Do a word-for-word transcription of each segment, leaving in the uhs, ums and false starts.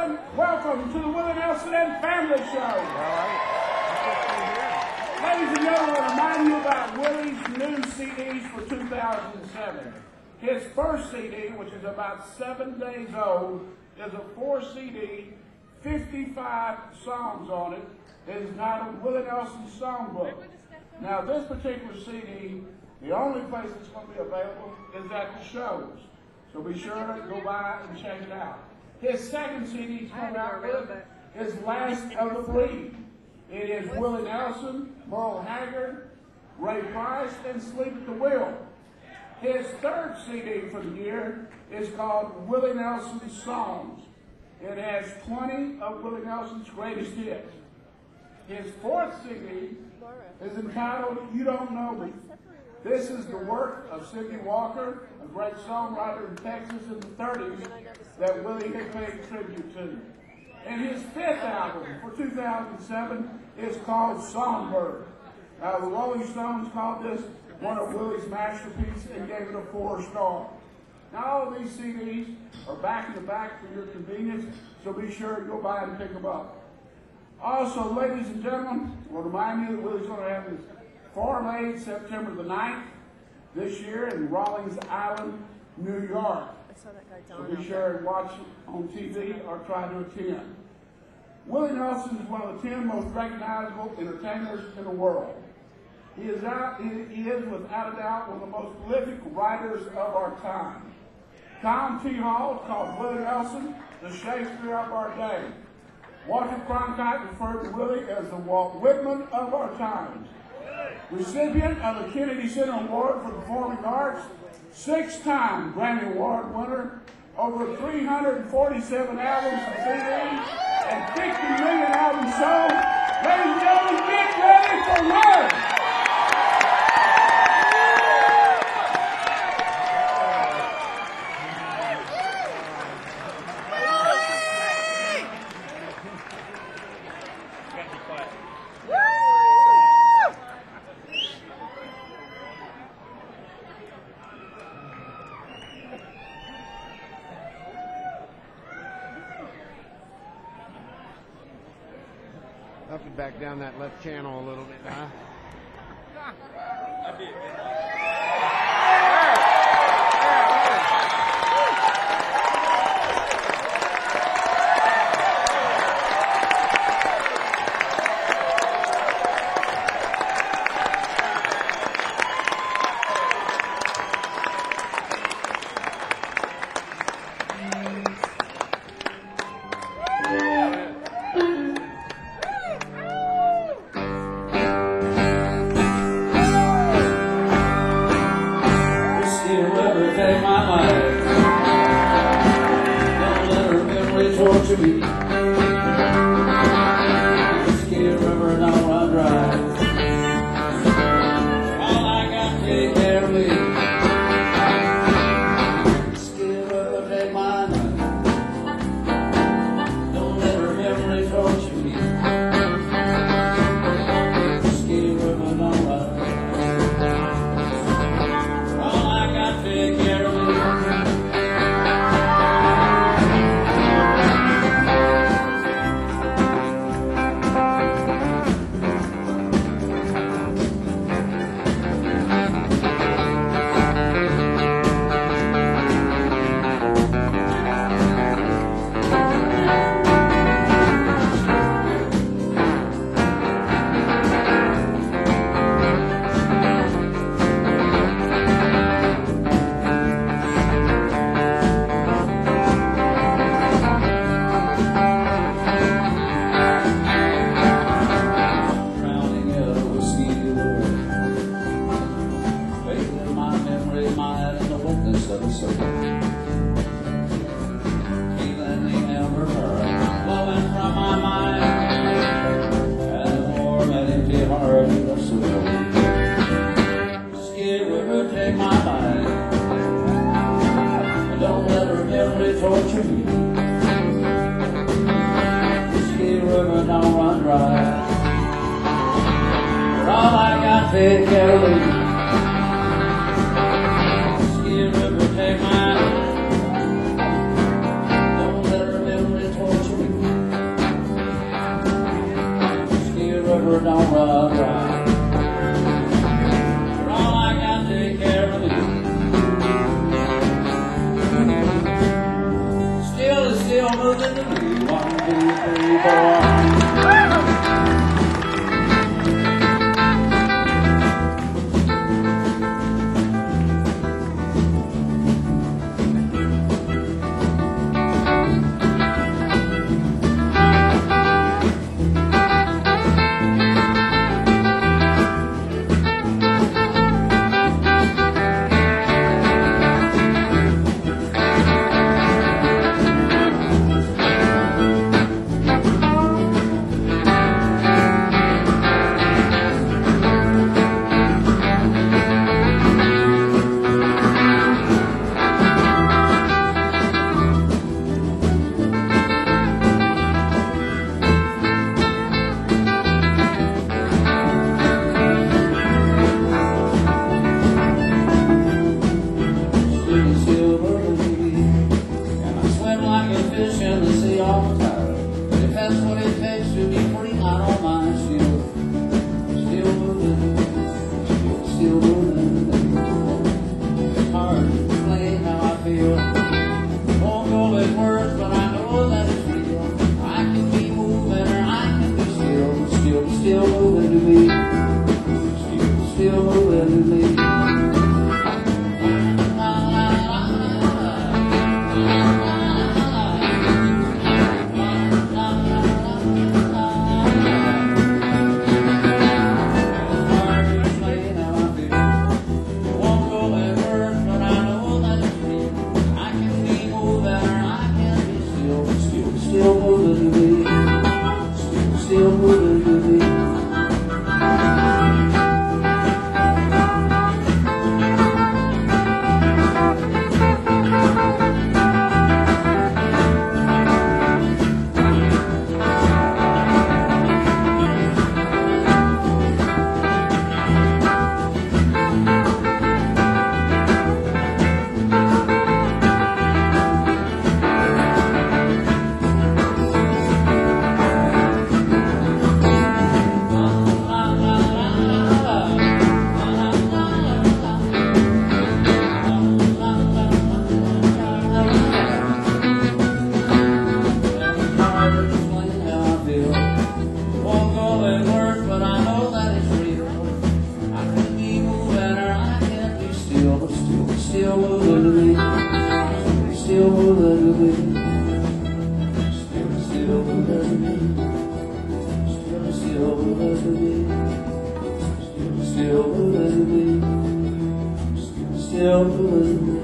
gentlemen, welcome to the Willie Nelson and Family Show. Ladies and gentlemen, I remind you about Willie's new C Ds for two thousand seven. His first C D, which is about seven days old, is a four C D, fifty-five songs on it. It is entitled Willie Nelson's Songbook. Now, this particular C D, the only place it's going to be available is at the shows. So be sure to go by and check it out. His second C D to come out with is Last of the Breed. It is Willie Nelson, Merle Haggard, Ray Price, and Sleep at the Wheel. His third C D for the year is called Willie Nelson's Songs. It has twenty of Willie Nelson's greatest hits. His fourth C D is entitled You Don't Know Me. This is the work of Sidney Walker, a great songwriter in Texas in the thirties that Willie had paid tribute to. And his fifth album for two thousand seven is called Songbird. Now, the Rolling Stones called this one of Willie's masterpieces and gave it a four star. Now, all of these C Ds are back in the back for your convenience, so be sure to go by and pick them up. Also, ladies and gentlemen, we'll remind you that Willie's going to have his Farm Aid September the ninth this year in Rawlings Island, New York. So be sure and watch on T V or try to attend. Willie Nelson is one of the ten most recognizable entertainers in the world. He is, out, he, he is without a doubt one of the most prolific writers of our time. Tom T. Hall called Willie Nelson the Shakespeare of our day. Walter Cronkite referred to Willie as the Walt Whitman of our times. Recipient of the Kennedy Center Award for Performing Arts, six-time Grammy Award winner, over three hundred forty-seven albums and C Ds, and fifty million albums sold. Ladies and gentlemen, get ready for love! Have to back down that left channel a little bit, huh? I did. To me, Whiskey River now run dry. All I got to take care of me. Whiskey River take my life. Don't let her memory torture me. Whiskey River now run dry. All I got to take care of me. Torture me. Whiskey River don't run dry. For all I got, take care of me. Whiskey River, take my life. Don't let her memory torture me. river don't run dry. You're all I got to take care of you. Still is still moving to me. One, two, three, four. Still moving to me, still, still moving to me. Still moving to me, still, still moving to me. Still moving to me, still moving to me, still, still moving to me, still, still moving to me, still, still moving to me, still, still moving to me.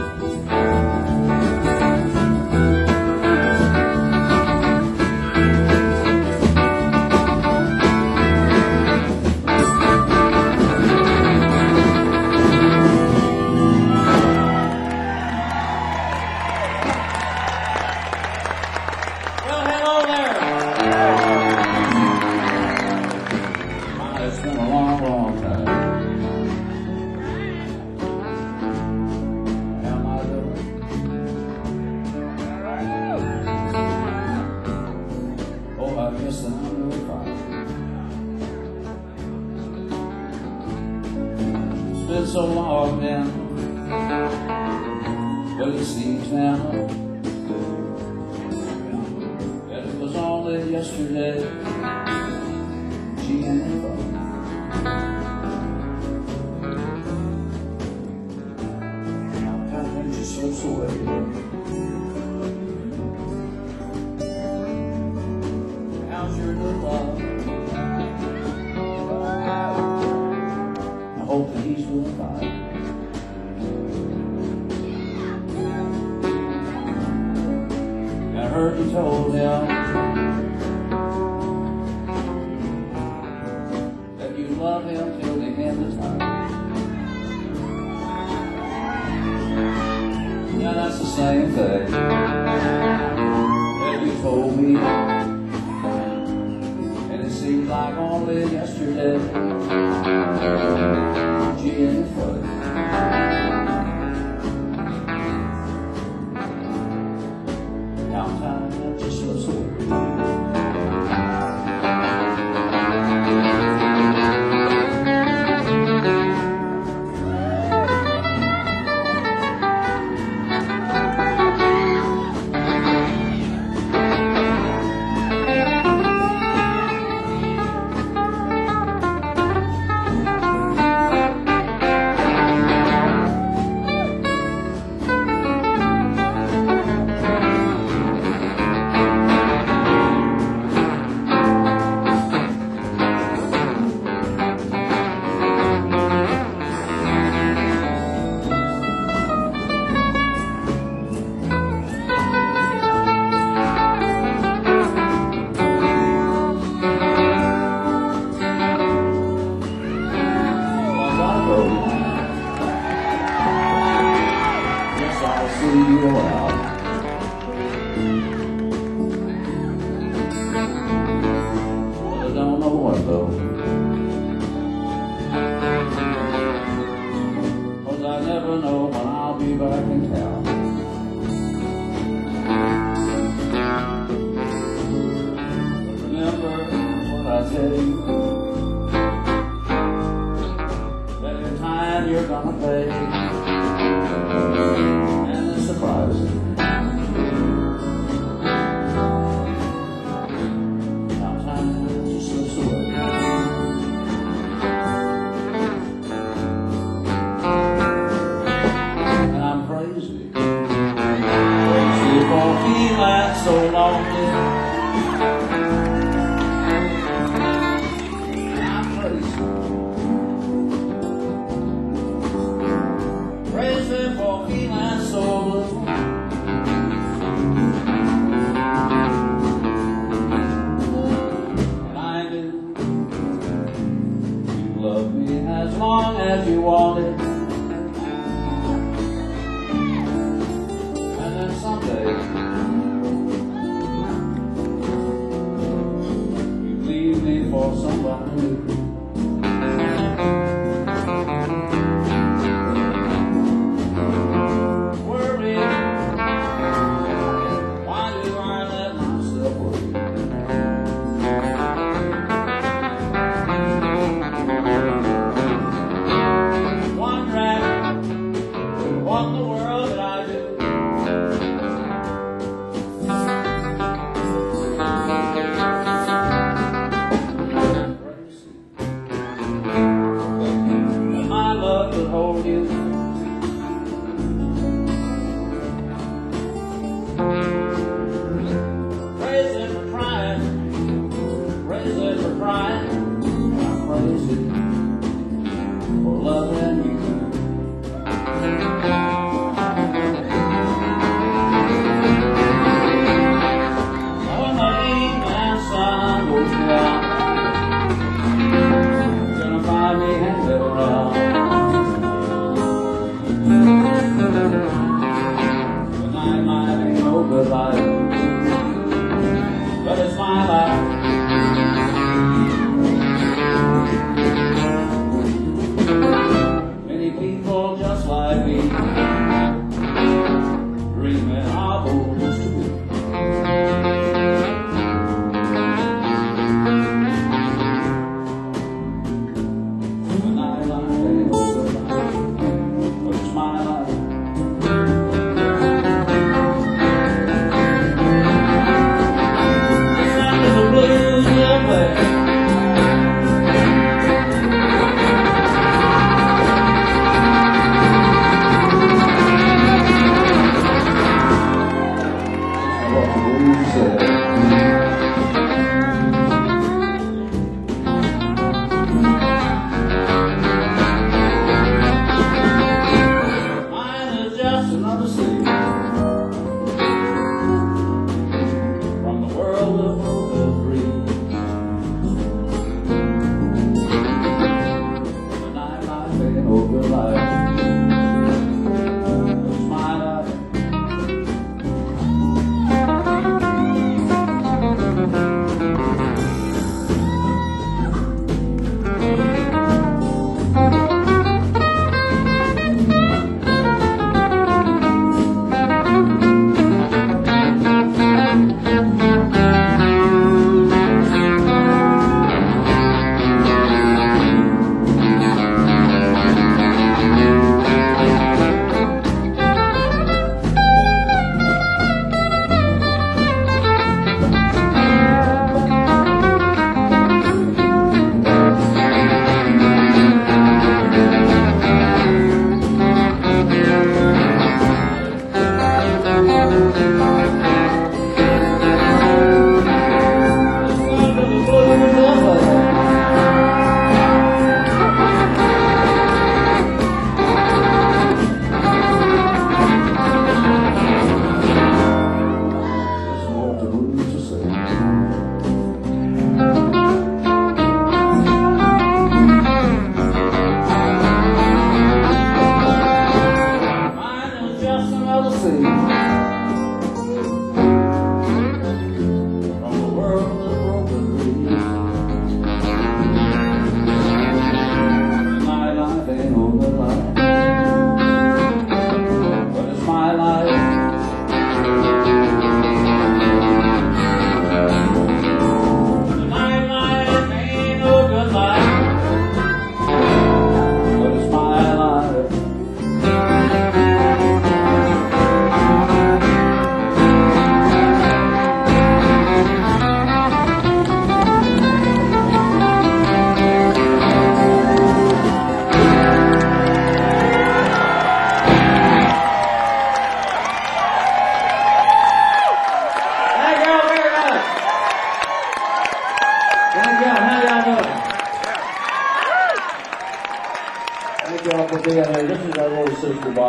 It's been a long, long time. How am I doing? Oh, I guess that I'm doing fine. It's been so long now, but it seems now that it was only yesterday. She and me both. Slips away. How's your new love? I hope that he's doing fine. I heard you told him that you love him till the end of time. Yeah, that's the same thing that you told me, and it seemed like only yesterday. Gee, ain't it funny? How time just slips away. pay. And it's surprising how time just slips away. And I'm crazy, crazy for feeling so lonely. Crazy for feeling so blue. And I knew you loved me as long as you wanted. And then someday you leave me for somebody new. What in the world did I do? Crazy. And my love could hold you. Crazy for trying, crazy for trying. I'm crazy for loving you. When the evening sun goes down, you're gonna find me hanging around. The night might be no goodbye, but it's my life,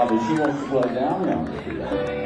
Bobby, she wants to play down yonder today.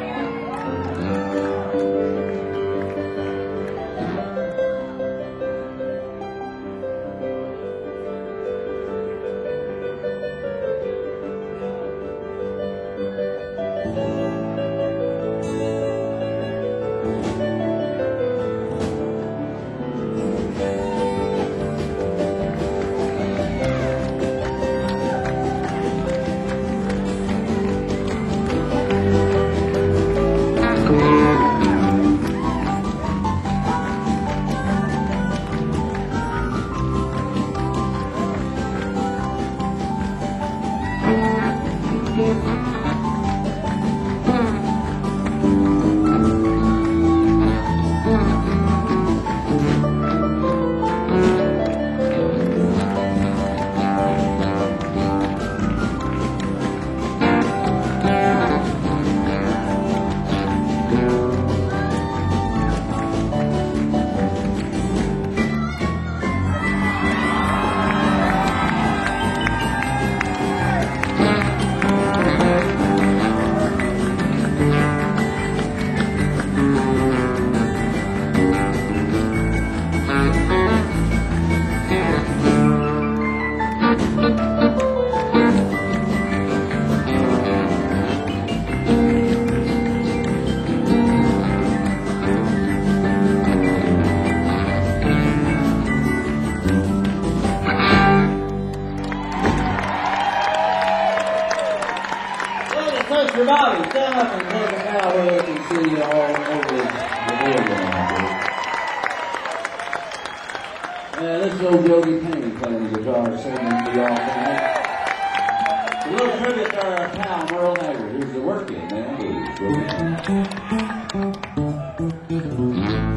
Country Bobby, stand up and take a bow where I can see you all over the building out there. Yeah, this is old Yogi Payne playing the guitar, singing for y'all tonight. A little tribute to our pal Merle Haggard, who's the working man blues.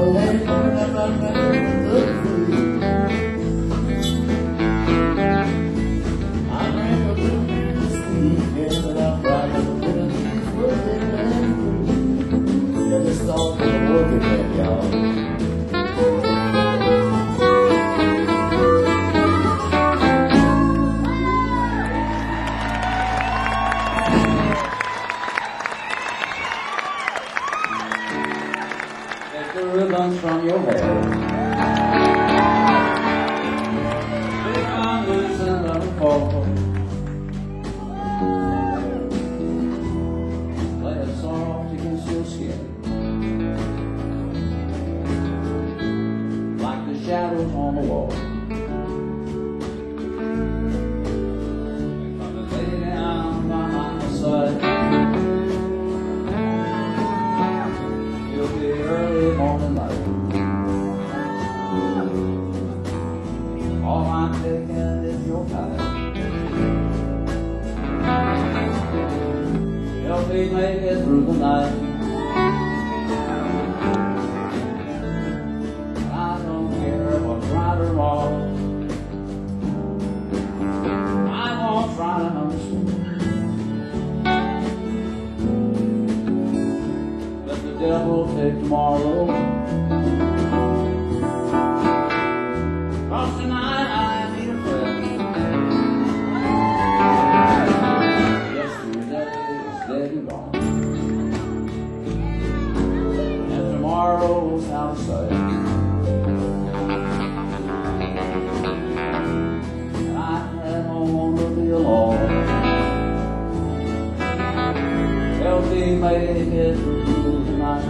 let it burn up right there, look free. I drank a little bit of whiskey, yeah, but I cried a little bit of these words and let it free. Yeah, this song for the working man, y'all. The ribbons from your hair. Big on loose and let them fall. Lay it soft against your skin, like the shadows on the wall. Come and lay down by my side. You'll be early morning light. All I'm taking is your time. Help me make it through the night. I don't care what's right or wrong. I won't try to understand. Let the devil take tomorrow. Cause tonight I need a friend. Yesterday is dead and gone, and tomorrow's out of sight. And I don't want to be alone. Help me make it through the night.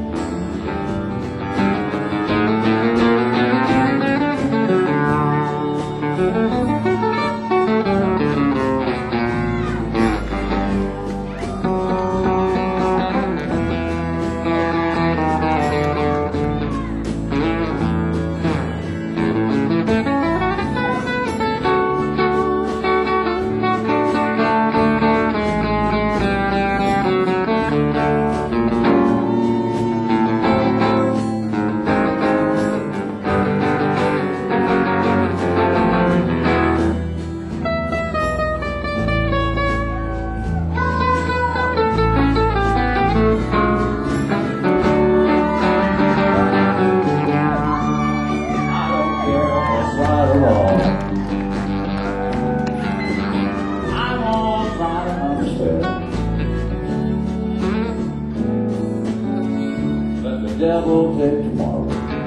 Devil take tomorrow.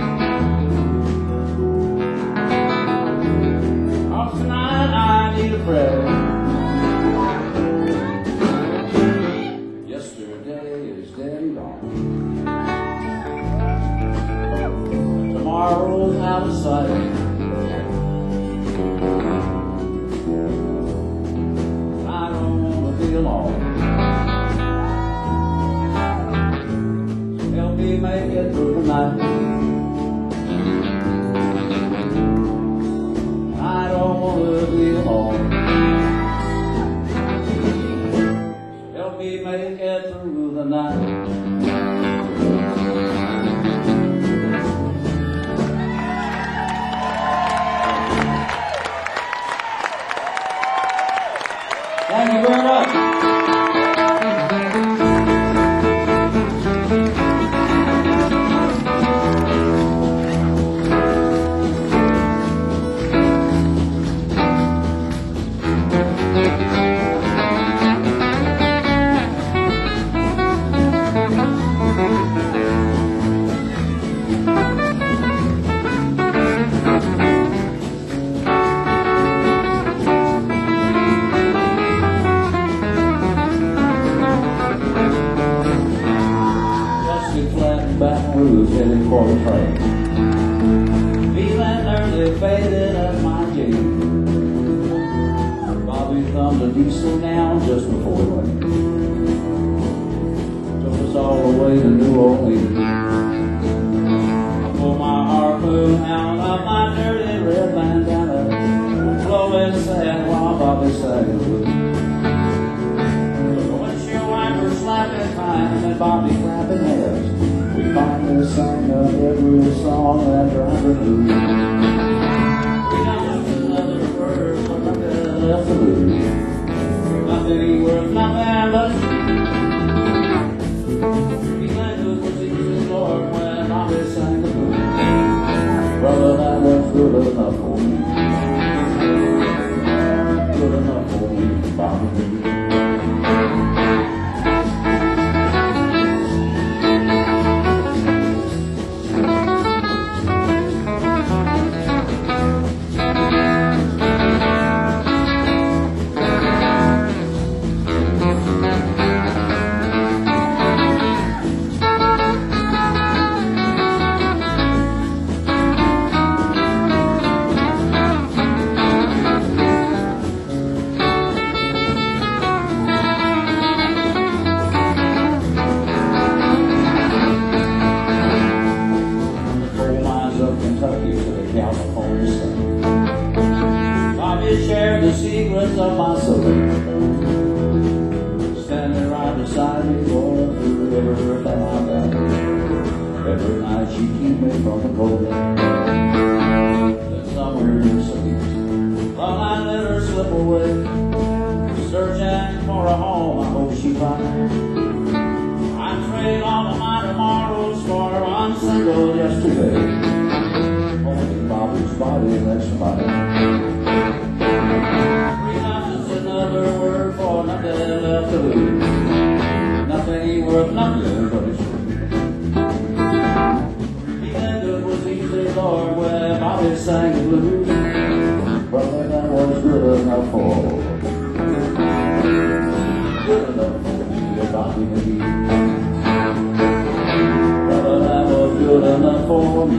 Oh, tonight I need a prayer. Yesterday is dead and gone. Tomorrow's out of sight. I don't want to be alone. Help me make it through the night. I don't want to be alone. Help me make it through the night. Thank you very much. Blues heading for the train. Feeling early faded at my gate. Bobby thumbed a diesel down just before it went. Took us all the way to New Orleans. I pulled my harpoon out of my dirty red bandana, slowly sad while Bobby sang the blues. The windshield wipers slapping time and Bobby clapping hands. We finally sang a every song that drives her blues. We got another word for nothing left to lose. Nothing ain't worth nothing but he went to the Jesus Lord when Bobby sang the blues. Brother, that was good enough for me. Good enough for me, Bobby. Shared the secrets of my soul. Standing right beside me, going through everything I got. Every night she keep me from the cold. Then somewhere near sleep, well, I let her slip away. Searching for a home, I hope she finds. I trade all of my tomorrows for one single yesterday. Holding Bobby's body, that's somebody. Another word for nothing left to lose. Nothing ain't worth nothing but it's true. Feeling good was easy, Lord, when Bobby sang the blues. Brother, that was good enough for good enough for me, Bobby McGee. Brother, that was good enough for me.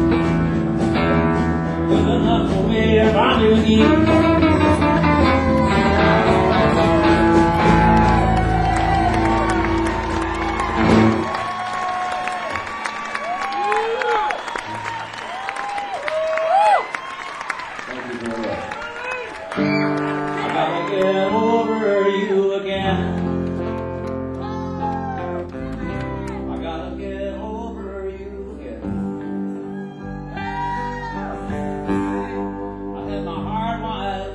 Good enough for me, Bobby McGee. I gotta get over you again. I gotta get over you again. I had my heart wide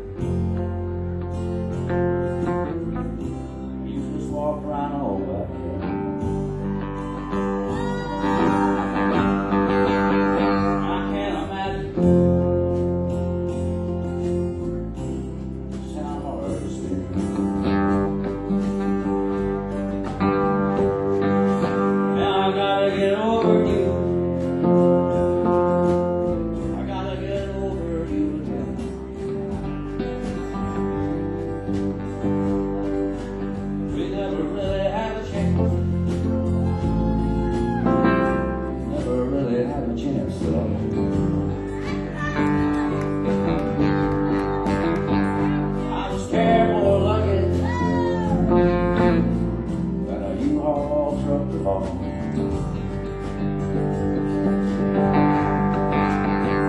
open. You just walk right on back here. I can't imagine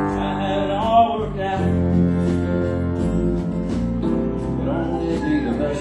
the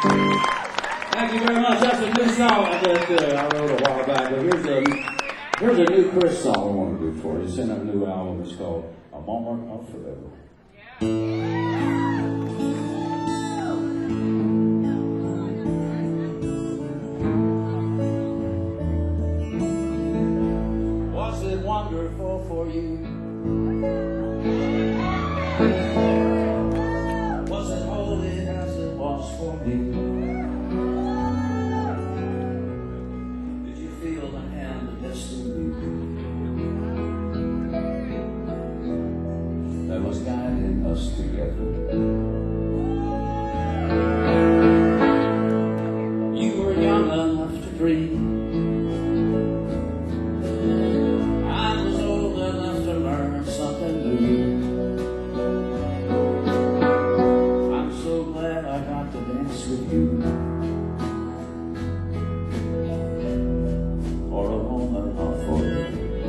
Thank you very much. That's a new song that uh, I wrote a while back. But here's a here's a new Chris song I want to do for you. It's in a new album. It's called A Moment of Forever. Was it wonderful for you? Was it holy as it was for me? Did you feel the hand of destiny that was guiding us together? You were young enough to dream. I was old enough to learn something new. I'm so glad I got to dance with you for a moment of forever.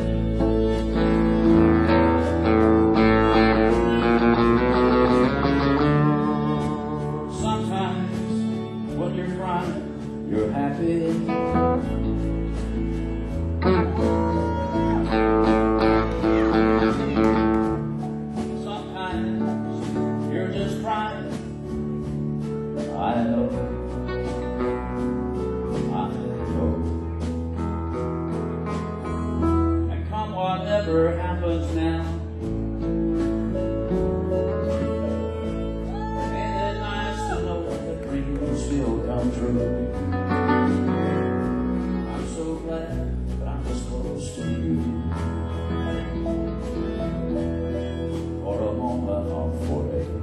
Sometimes when you're crying, you're happy. Sometimes you're just crying. I know, I know. And come whatever happens now, ain't it nice to know that dreams still come true? I'm so glad that I was close to you for a moment of forever.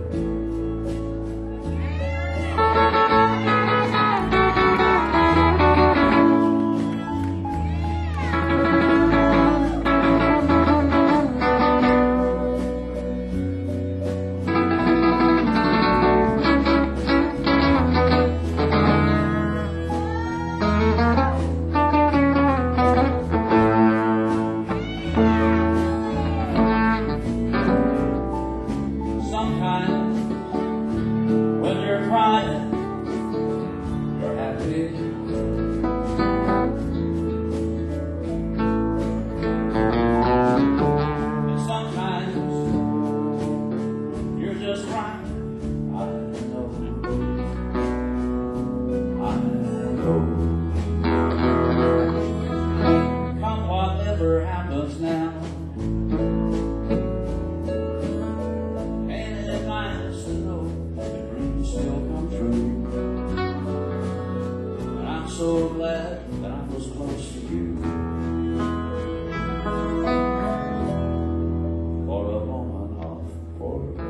Sometimes when you're crying, you're happy. And sometimes you're just crying. I know, I know. Come whatever happens now, still come true. And I'm so glad that I was close to you for a moment of forever.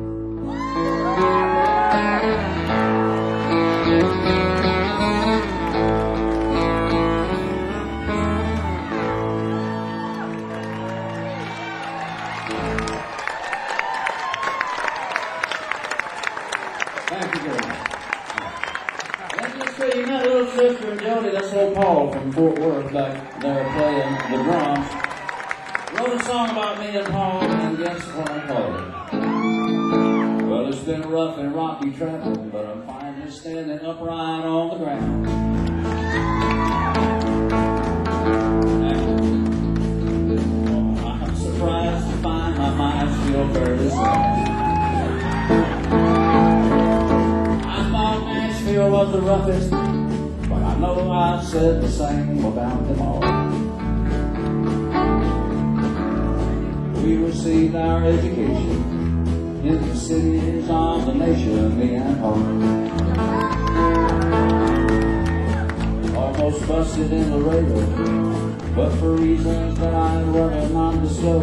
Thank you very much. Let's just say you met little sister and Jody, that's old Paul from Fort Worth back there playing the drums. Wrote a song about me and Paul, and guess what I called it? Well, it's been rough and rocky traveling, but I'm finally standing upright on the ground. And, oh, I'm surprised to find my mind still fairly sound. Nashville was the roughest, but I know I've said the same about them all. We received our education in the cities of the nation, me and home. Almost busted in Laredo, but for reasons that I'd rather not disclose.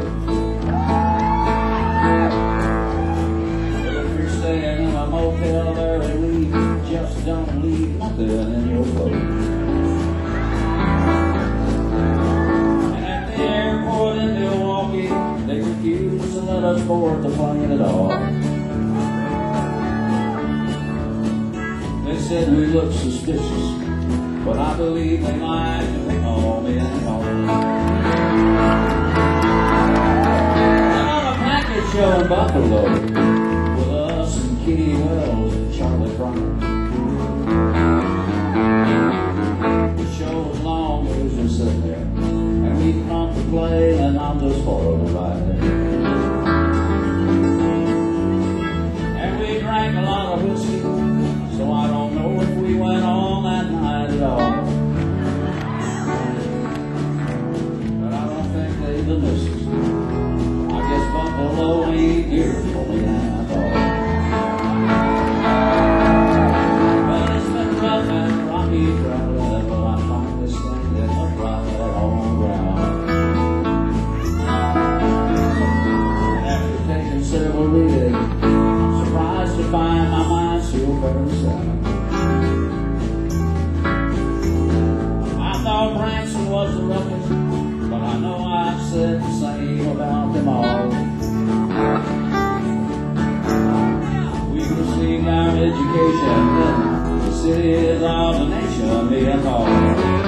But if you're staying in a motel there and leave, just don't leave nothing in your clothes. And at the airport in Milwaukee, they refused to let us board the plane at all. They said we looked suspicious, but I believe they might have all been home. And on a package show in Buffalo, with us and Kitty Wells and Charlie Brown. very sad. I thought Branson was the roughest, but I know I've said the same about them all. We received our education in the cities of the nation, me and all.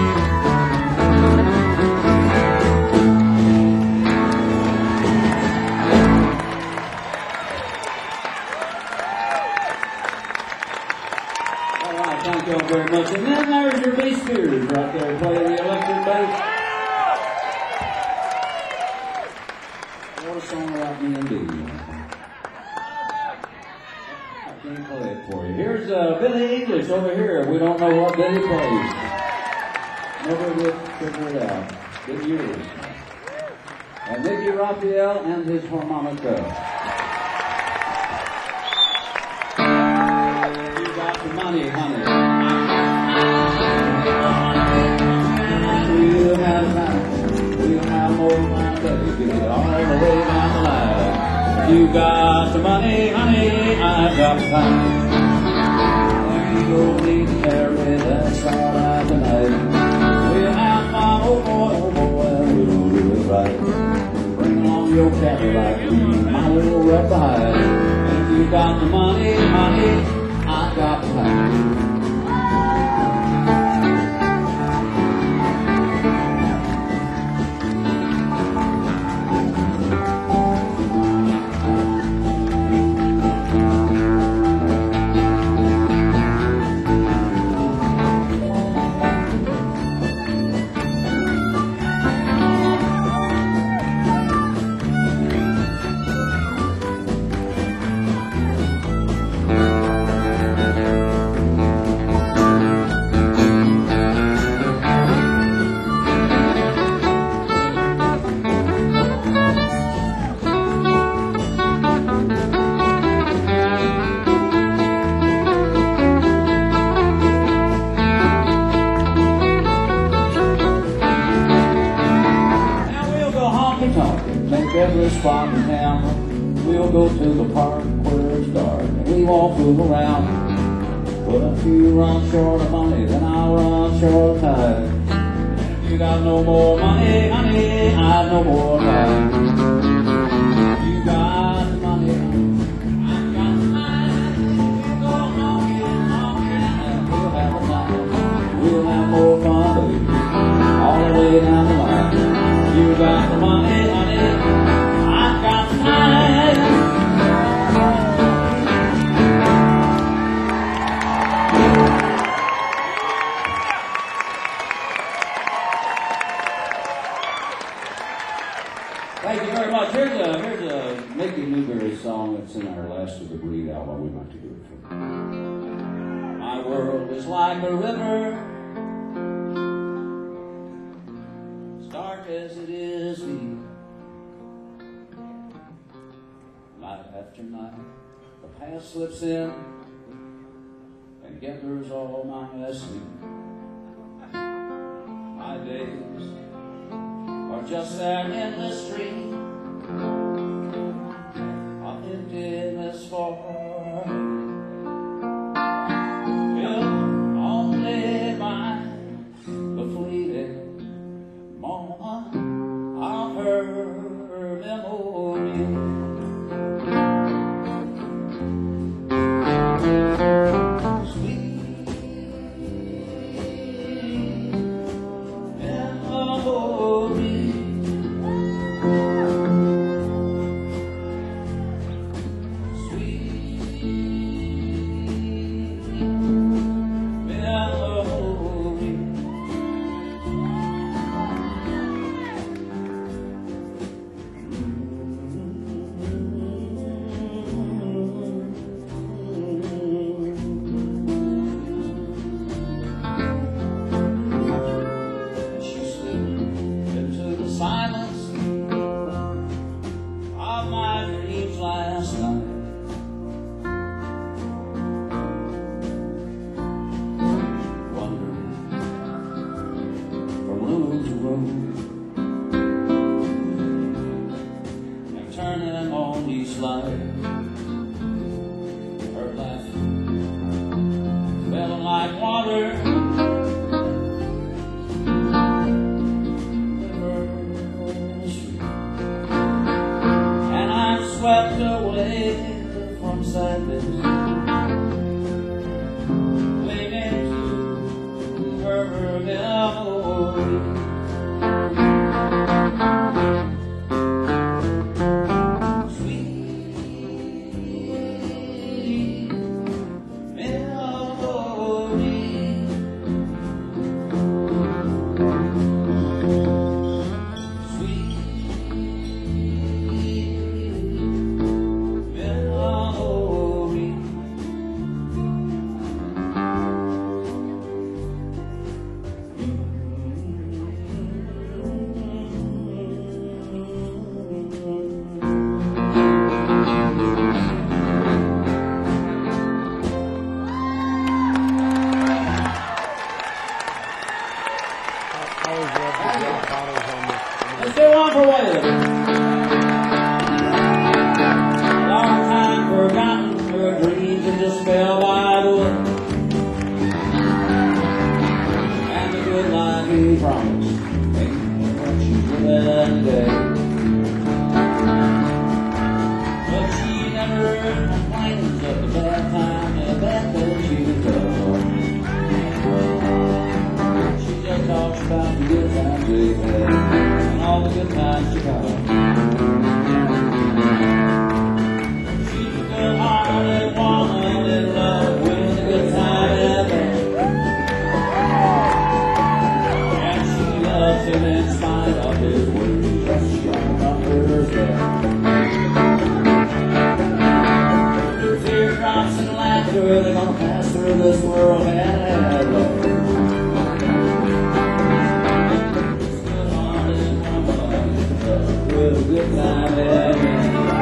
Thank you all very much. And then there's your bass Spears right there playing the electric bass. What a song about me and Dee. I can't play it for you. Here's uh, Billy English over here. We don't know what Billy plays. Never did figure it out. Good years. And Mickey Raphael and his harmonica. Money, honey. We'll have time. We'll have more fun, baby. All the way down the line. You got the money, honey. I got the time. And you don't need to carry that's all right tonight. We'll have fun, oh boy, oh boy, and we'll do it right. Bring along your Cadillac, leave my little red behind. And you got the money, honey. I got time. Every spot in town, we'll go to the park where it's dark, and we won't move around. But if you run short of money, then I'll run short of time. And if you got no more money, honey, I've no more time. You got the money, I've got the time. We'll go honking, honking, and we'll have a time. We'll have more fun, baby, all the way down the line. You got the money, honey. Thank you very much. Here's a, here's a Mickey Newberry song that's in our Last of the Breed album. We want to do it for you. My world is like a river, as dark as it is deep. Night after night, the past slips in and gathers all my sleep. My days are just that endless stream of emptiness for will only by the fleeting moment of her memory. Sweet water. And I'm swept away from sadness, clinging to her memory. Always love the drop bottles on the. Let's do one for Waylon. Long time forgotten, her dreams are just fell wide away. And the good life he promised ain't what she's living today. But she never complains of the bad time and the bad that she's done. Talks about the good times they've had and all the good times to come. She's a good-hearted woman in love with a good time and bad. And she loves him in spite of his ways, but she don't understand. Teardrops and laughter, they're gonna pass through this world and have love. With a good time and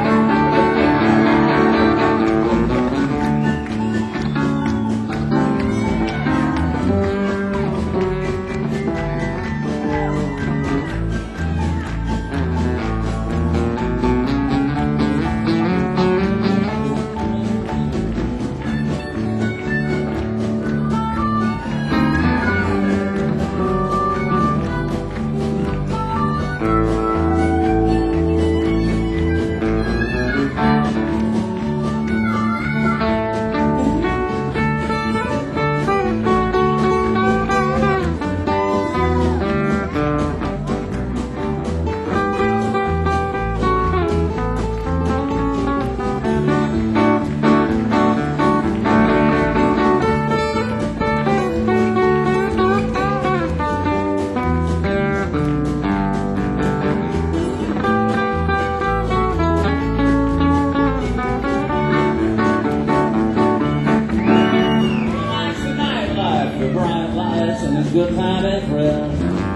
and his good time and friends.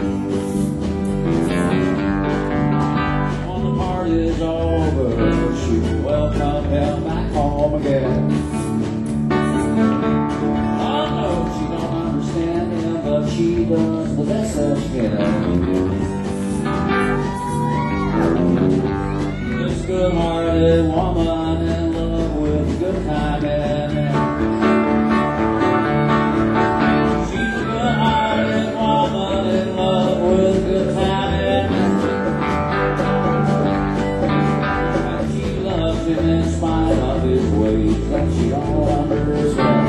When the party is over, she will welcome him back home again. I know she don't understand him, but she does the best that she can. This good-hearted woman in love with a good time and in spite of his ways that she don't understand.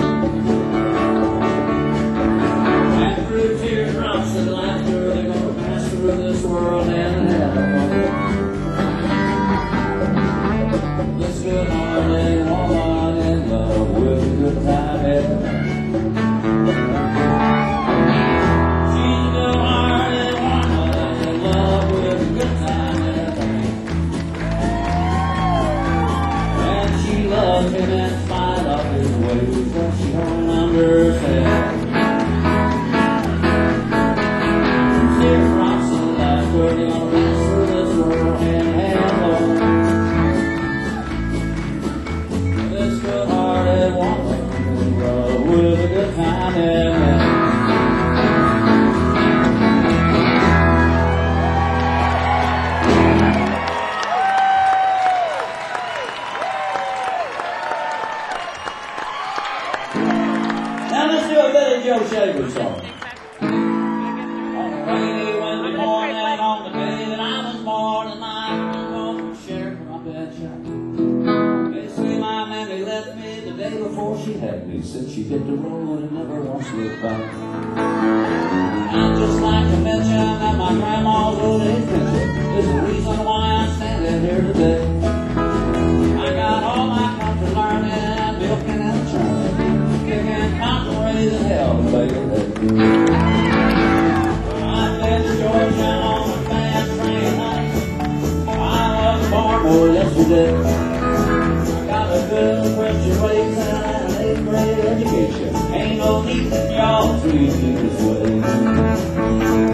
And through teardrops and laughter, they're gonna pass through this world and heaven. This good-hearted woman in love with a good time and she's a good-hearted woman in love with a good time and she loves him in spite of his ways that she don't understand. Teardrops and laughter, they're gonna pass through this world and heaven. This good-hearted woman in love with a good time and Now let's do a Billy Joe Shaver song. On a rainy, windy morning, on the day that I was born, and I was going to share my bed shop. They say my mammy left me the day before she had me. Said she hit the road and never once looked back. I'd just like to mention that my grandma's old age pension is the reason why I'm standing here today. I got all my country learning and milking and churning, kicking cotton, raising hell to bake a day. I left Georgia on the fast train, honey. I was born more yesterday. I got a good Christian raising and an eighth grade education. Ain't no need for y'all to treat me this way.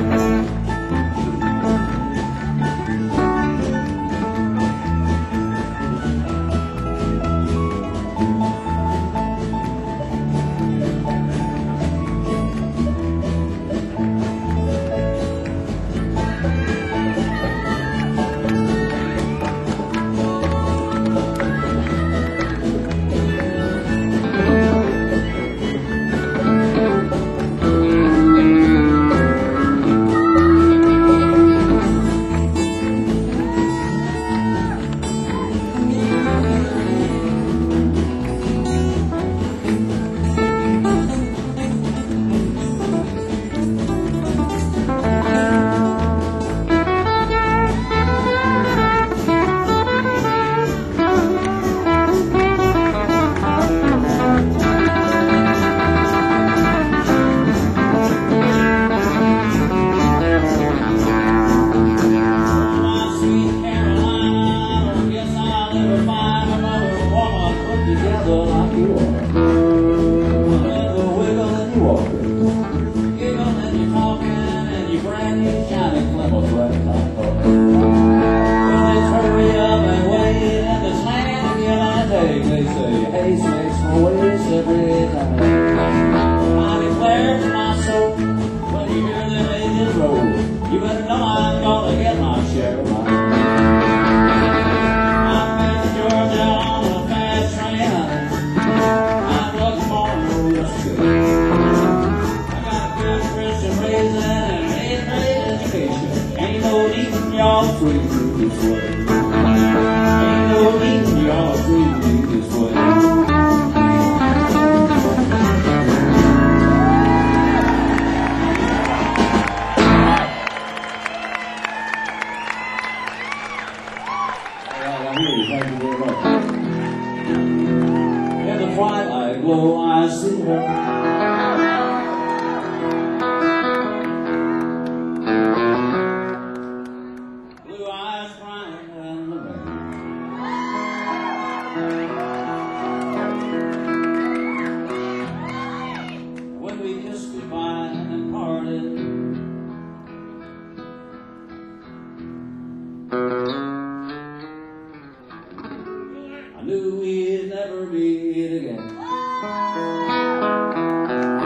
I knew we'd never meet again.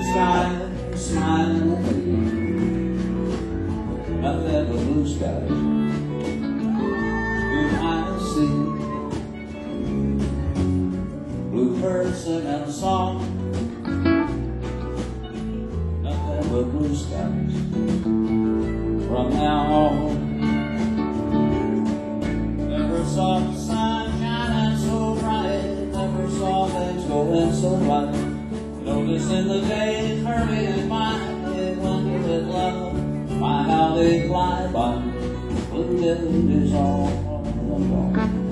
sky smiling at me, nothing but blue skies. Blue eyes see, bluebirds singing a song, nothing but blue skies. From now on, never saw the sun shining so bright, never saw things going so right. Noticing the days hurrying by, wonder with love, by how they fly by. Blue days all along,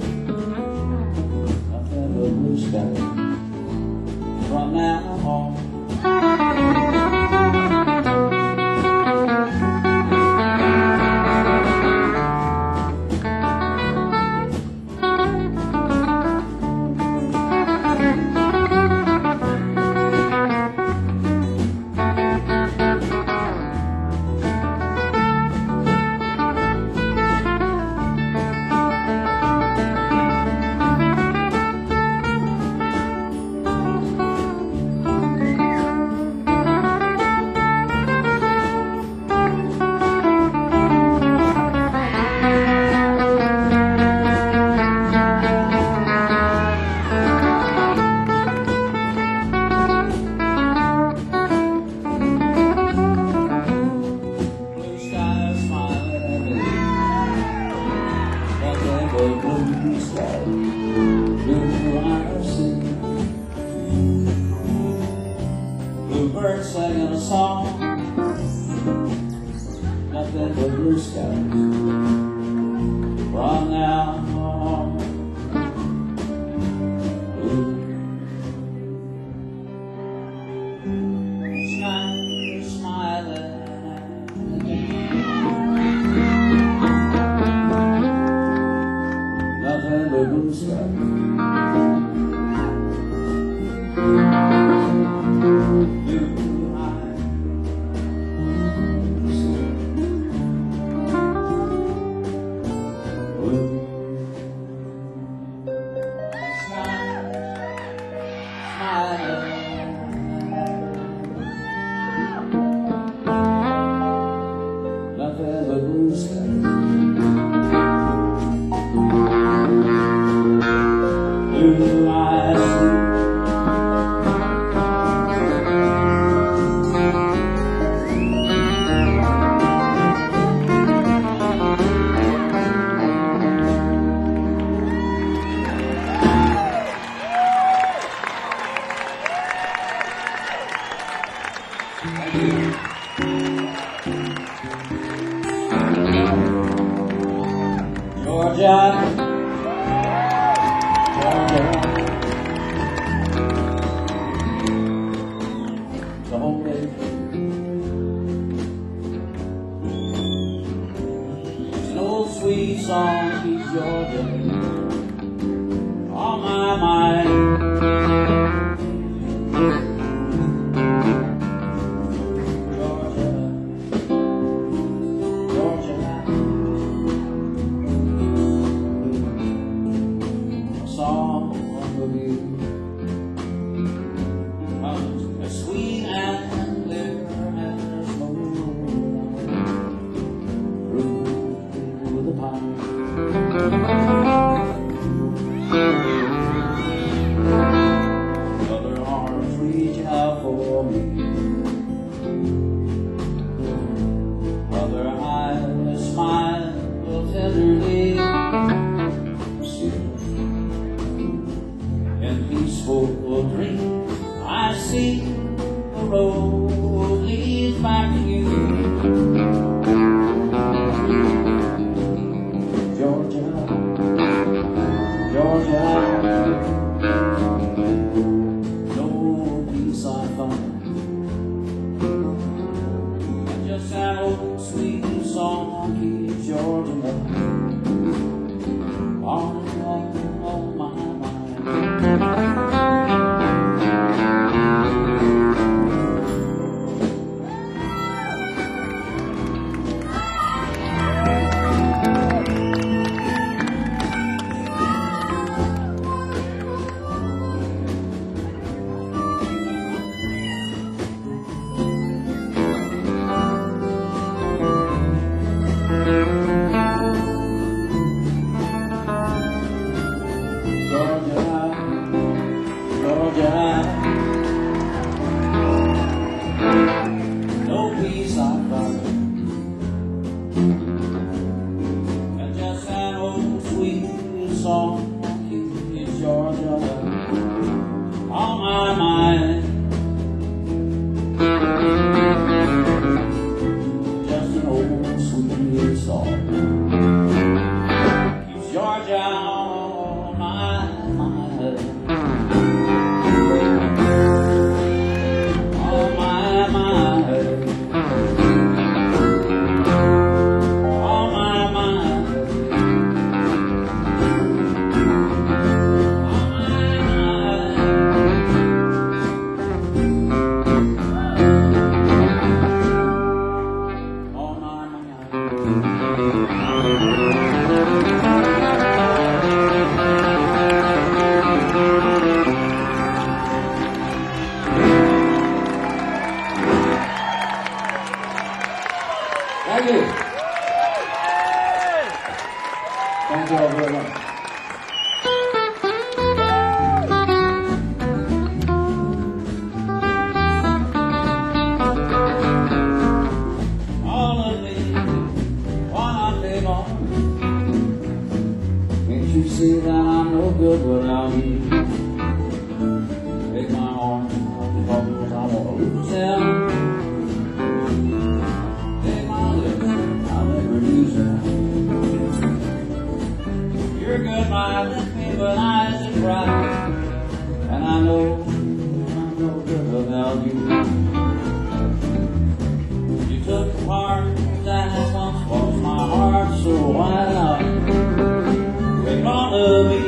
nothing but blue sky. From now on. Blue sky, blue eyes see, bluebirds singing a song, nothing but blue skies. From now on, blue sky smiling at me. Nothing but blue sky. Blue eyes see, blue sky smiling. Nothing but blue sky. Blue eyes see, Georgia, Georgia, the whole day. An old sweet song keeps Georgia on my mind. Georgia, Georgia, a song of you comes as sweet and clear as moonlight through the pine. Other arms reach out for me, other eyes smile tenderly. In peaceful dream, I see the road leads back to you. Georgia, Georgia, no peace I find, and just that old sweet song keeps Georgia on and on on my mind. Thank you. Thank you all very much. All of me, why not live on? Can't you see that I'm no good without you? Take my arm, because I wanna lose them. Take my lips, I'll never use them. You're good, my lips, but eyes are bright, and I know I'm no good without you. You took the part that once was my heart, so why not take all of me?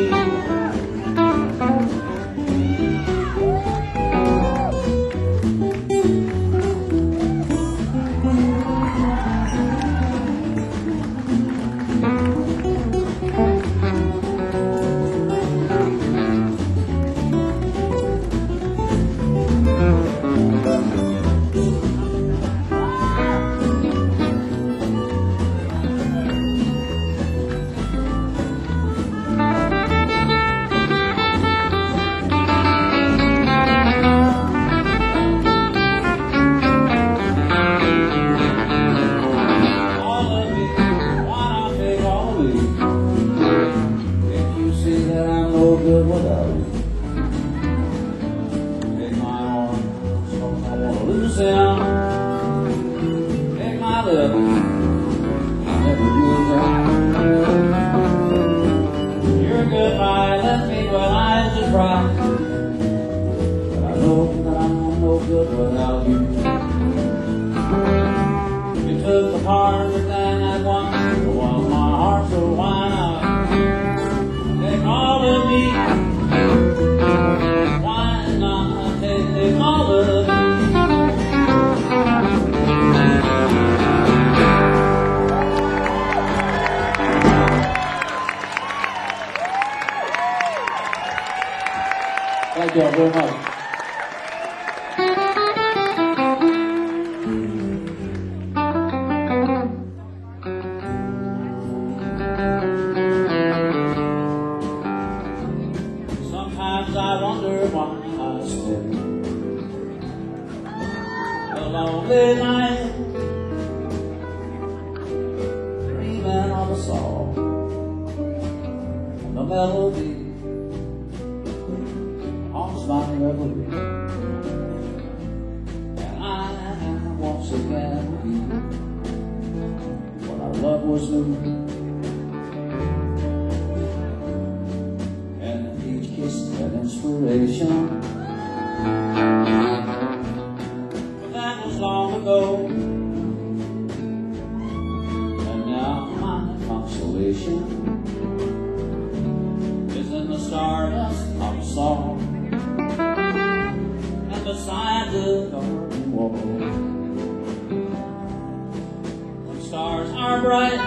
Good without you. Take my arm, so I wanna lose them. Take my lips, I'll never use them. You're good, my left me when eyes are bright, but I know that I'm no good without you. You took the part that I want, so was my heart, so why not take all of me? Why not take all of me? Thank you all very much. Sometimes I wonder why I spend a lonely night dreaming of a song and the melody haunts my reverie, and I once again with you when our love was new. An inspiration, but that was long ago, and now my consolation is in the stardust of a song and beside the garden wall. When stars are bright,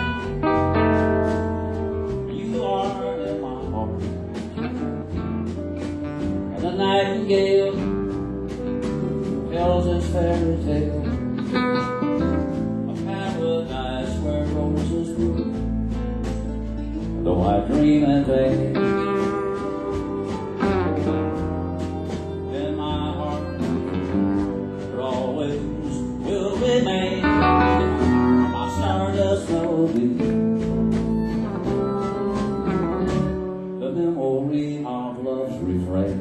you are in my heart. The nightingale tells his fairy tale of paradise where roses bloom, though I dream in vain. In my heart there always will remain my stardust melody, the memory of love's refrain.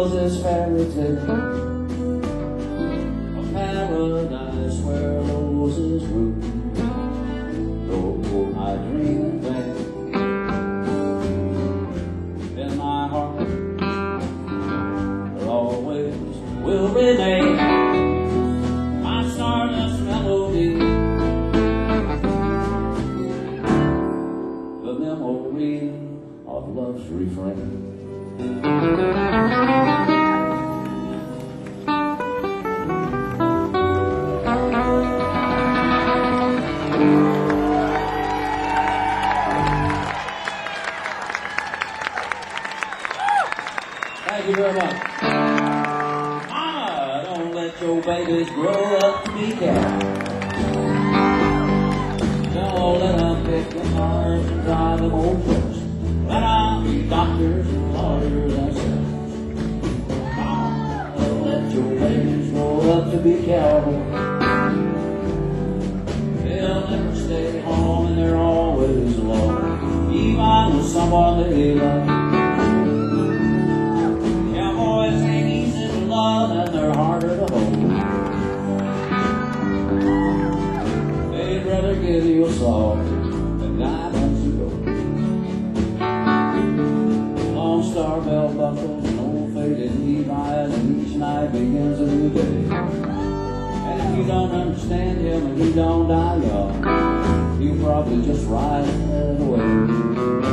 was this fairy tale, a paradise where roses grew. Though my dream vain, in my heart there always will remain my stardust melody, the memory of love's refrain. Thank you very much. Mama, don't let your babies grow up to be cats. Don't let them pick the cars and drive them old trucks. Let them be doctors and lawyers and such. Mama, don't let your babies grow up to be cowboys. They'll never stay home and they're always alone, even with someone they love. And they're harder to hold. They'd rather give you a song than diamonds and gold. Long star belt buckles and old faded Levi's, and each night begins a new day. And if you don't understand him and he don't die young, you probably just ride away.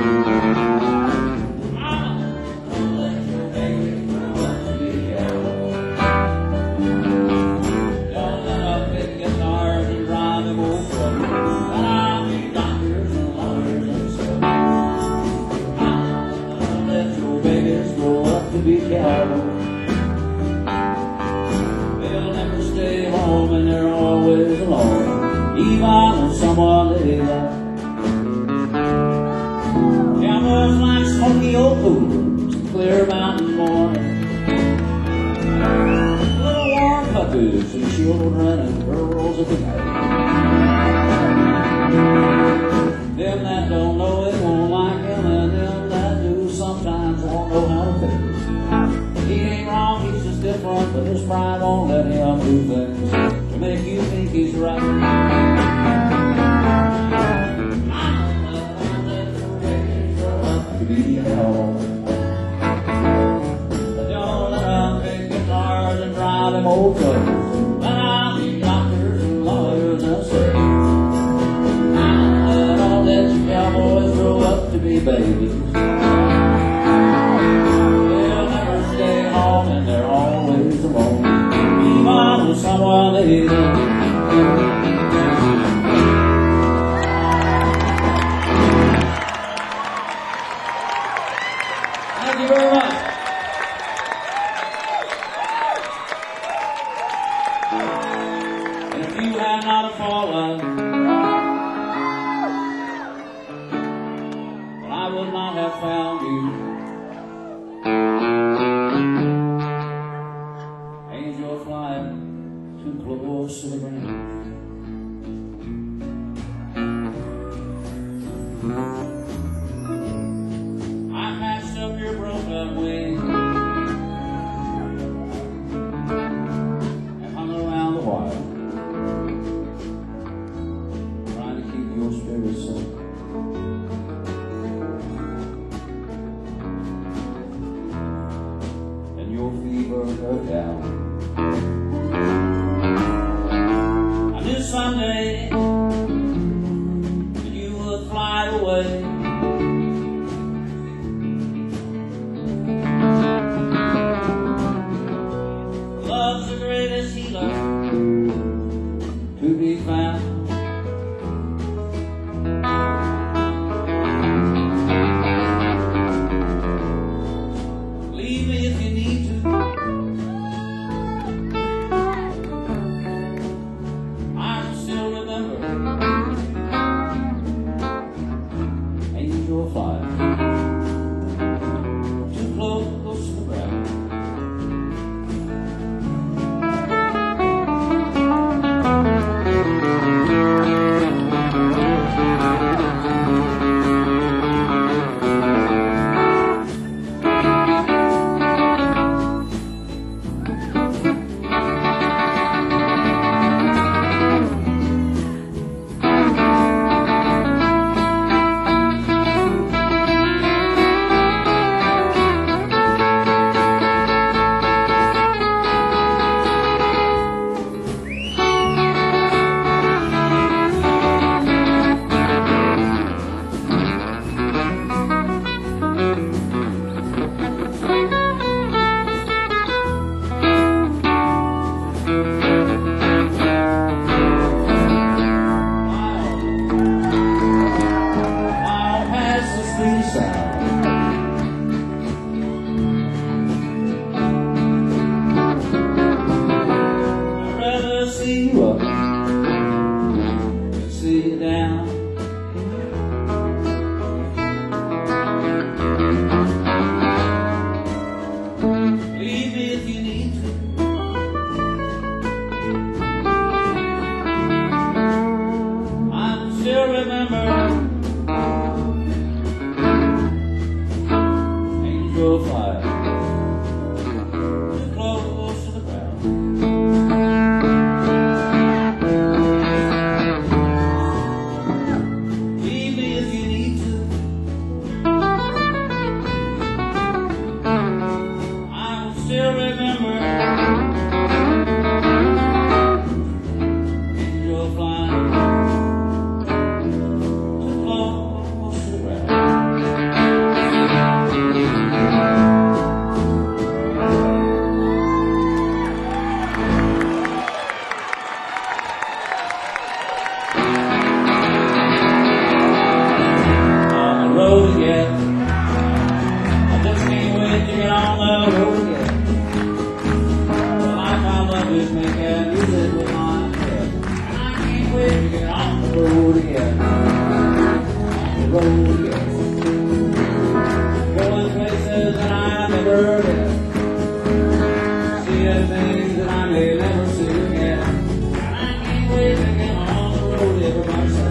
Be careful. They'll never stay home and they're always alone, even with someone they love. Cowboys like smoky old coolers and clear mountain morning, little warm puppies and children and girls of the night. Them that don't know it won't like him, and them that do sometimes won't know how to feel. He ain't wrong, he's just different, but his pride won't let him do things to make you think he's right. To be held. Don't let him pick guitars and drive them old trucks. Let out be doctors and lawyers and such. Don't let your cowboys grow up to be babies. And they're always alone, even with someone they love. Thank you very much. And if you had not fallen, well, I would not have found you. Flying too close to the ground. I patched up your broken wing and hung around the wire, trying to keep your spirit safe. And your fever go down. I knew someday that you would fly away. Love's the greatest healer to be found. Leave me if you need to. I'd rather see you up than see you down. Leave me if you need to. I can still remember angel fire too close to the ground. Leave me if you need to. I can still remember angel flying too close to the ground. On the road again, I just can't wait to get on the road again. The life I love is making music with my head, and I can't wait to get on the road again. On the road again, going places that I've never been, seeing things that I may never see again. And I can't wait to get on the road, everybody say.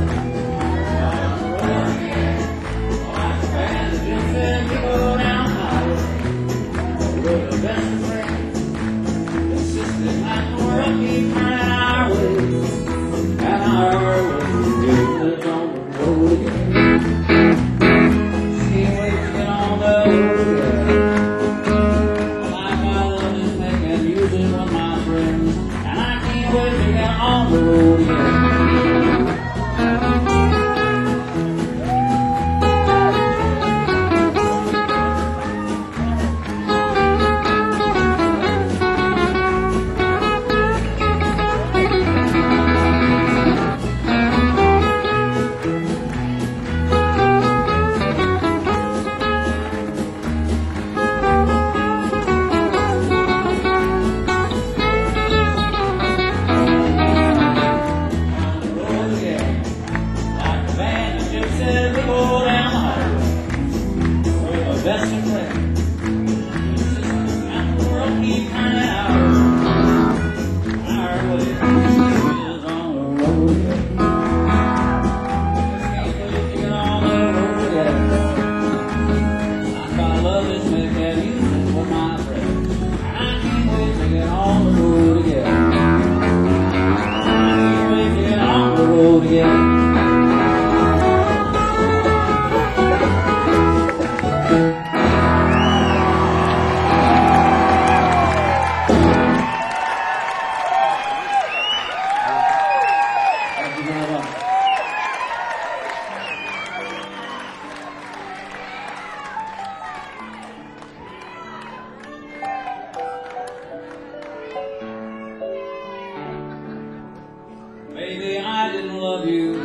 On the road again. Best of friends, and the world keep turning out. Our way is on the road again. Just can't wait to get on the road again. I thought love is making music with my friends, and I can't wait to get on the road again. I can't wait to get on the road again. Maybe I didn't love you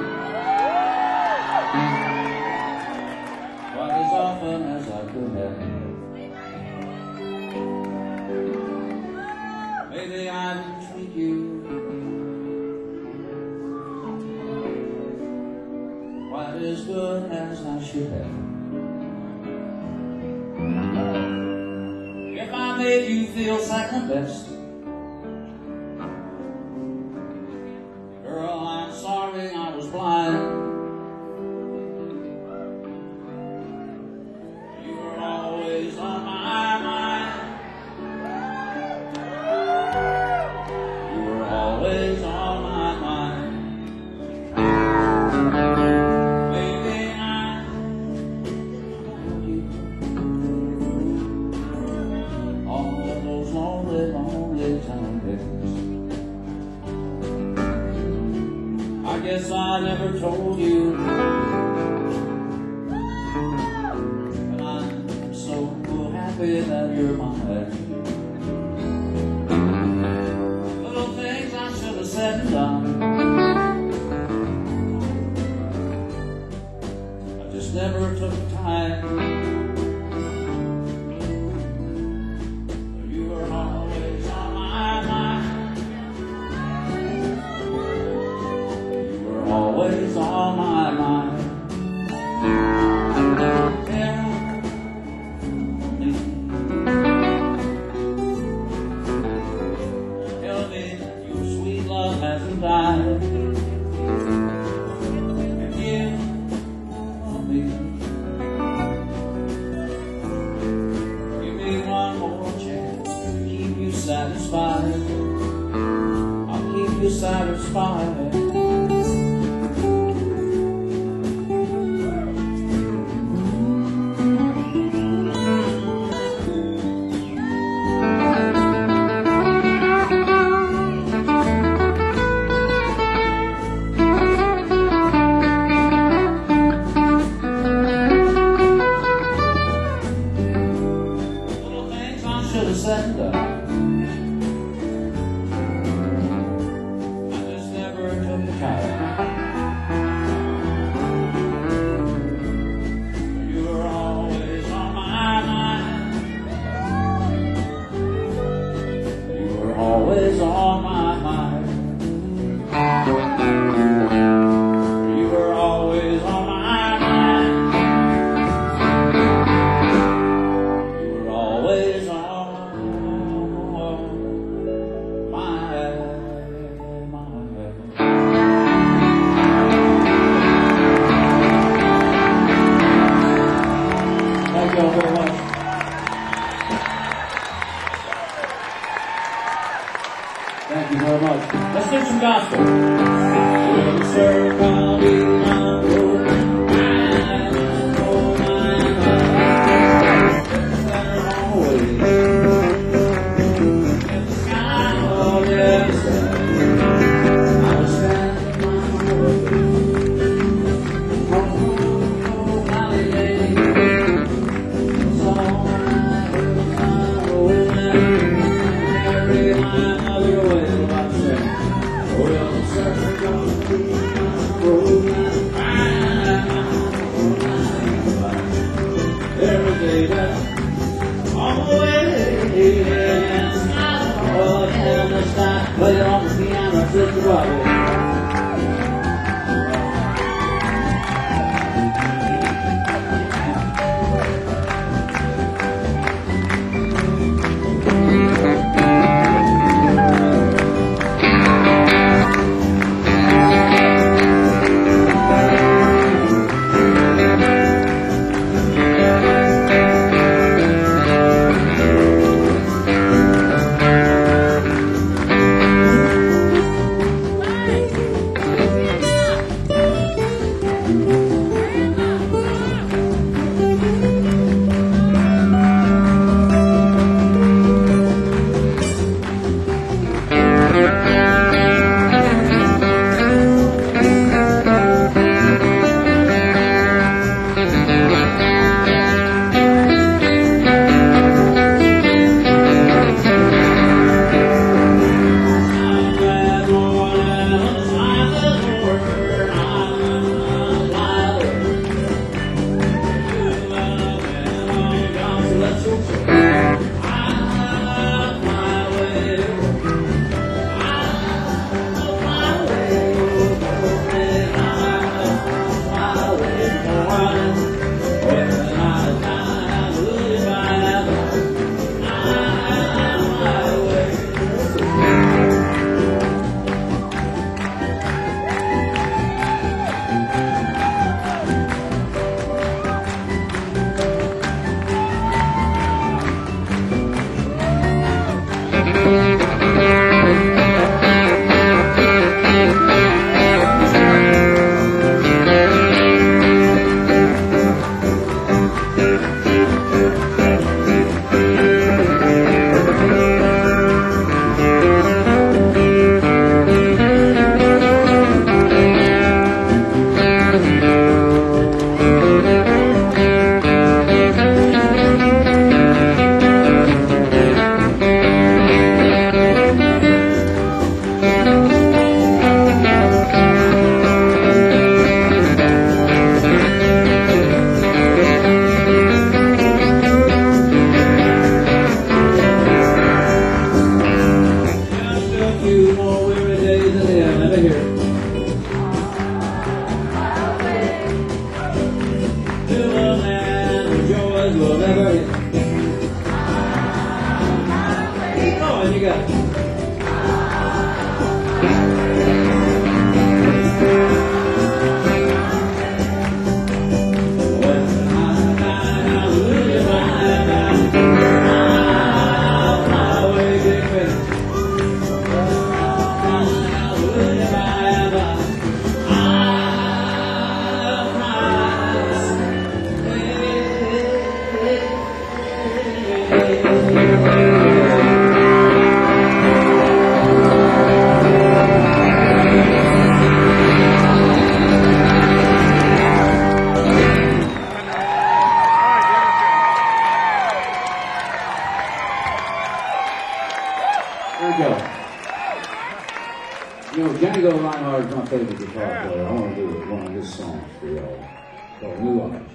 quite as often as I could have. Maybe I didn't treat you quite as good as I should have. If I made you feel second best, girl, I'm sorry I was blind. You were always on my mind. You were always on my mind. Maybe I love you. All those lonely, lonely times. I guess I never told you, but I'm so happy that you're mine. Little things I should have said and done, I just never took time. satisfied. I'll keep you satisfied. Should have said that. I just never took the time. You were always on my mind. You were always on my mind. You were always on my mind. You were always on. Thank you all very much. Thank you very much. Let's do some gospel. We'll circle the road, and oh my God, there's always in the sky of yesterday. I was standing on my way home, valley lane. Every day that on the way, and the sky, oh, and the sky, play it on the piano, sit the body. you got? Highway, big Django Reinhardt is my favorite guitar player. I want to do one of his songs for y'all called New Eyes.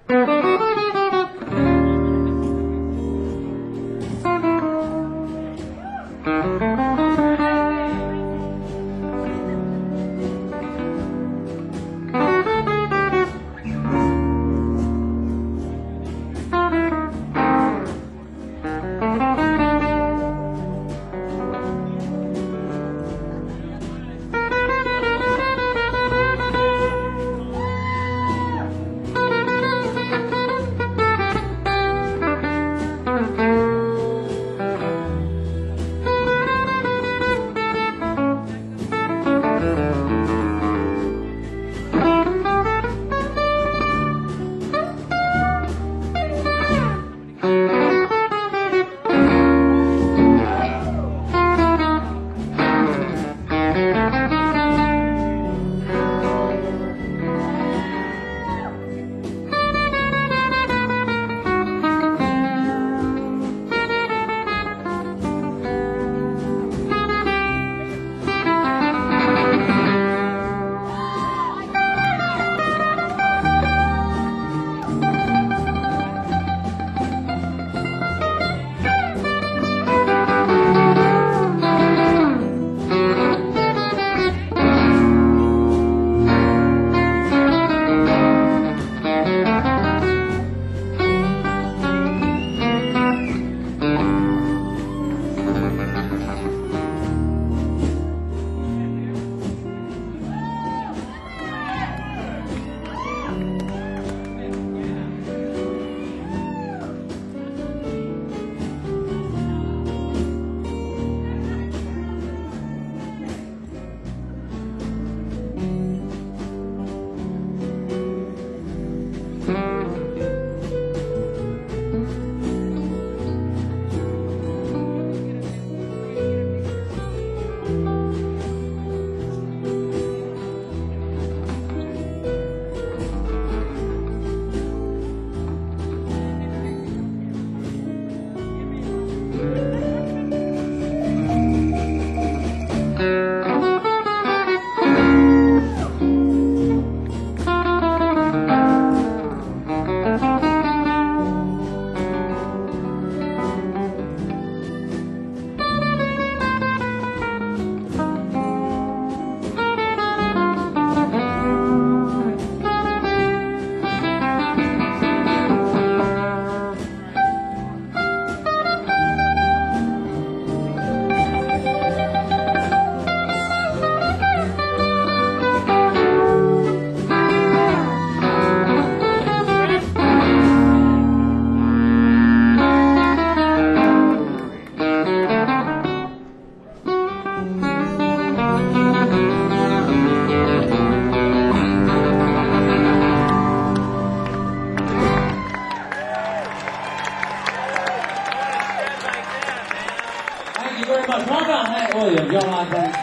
Williams, y'all like that?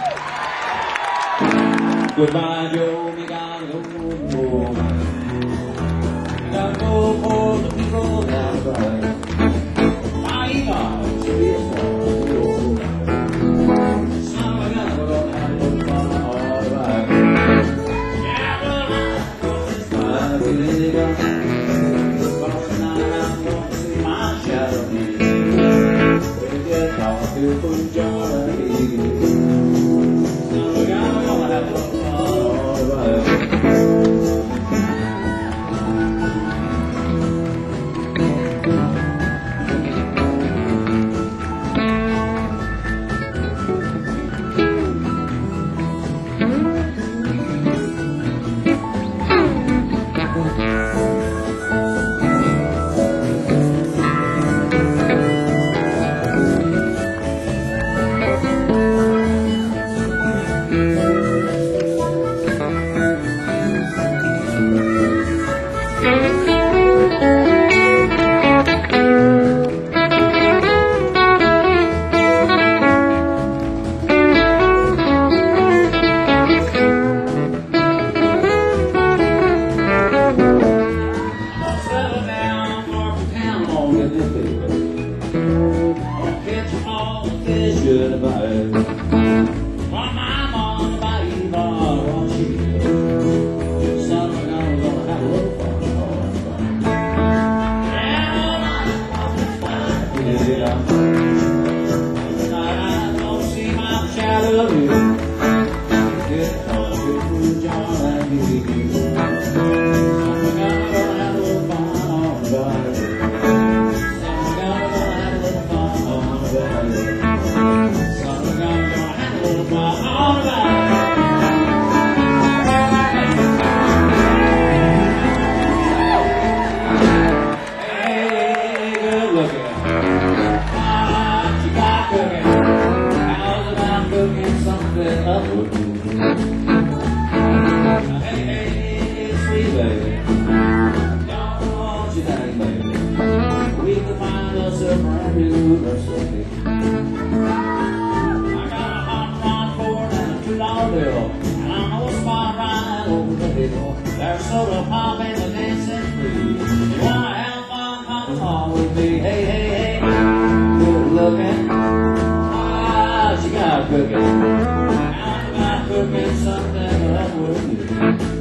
Goodbye, Joe, we gotta go home. We gotta go for the people that cry. My God, serious love. Now I gotta go and look for all right. Yeah, well, I really got because tonight I'm gonna see my shadow here. We get coffee for Johnny. Good about it. Well, my mom us a brand new recipe. I got a hot rod cord and a two dollar bill, and I know a spot right over the hill. There's soda pop and the dancing free. You wanna have fun, come along with me. Hey, hey, hey, good looking. Ah, she got cooking. How's about cooking something up with you?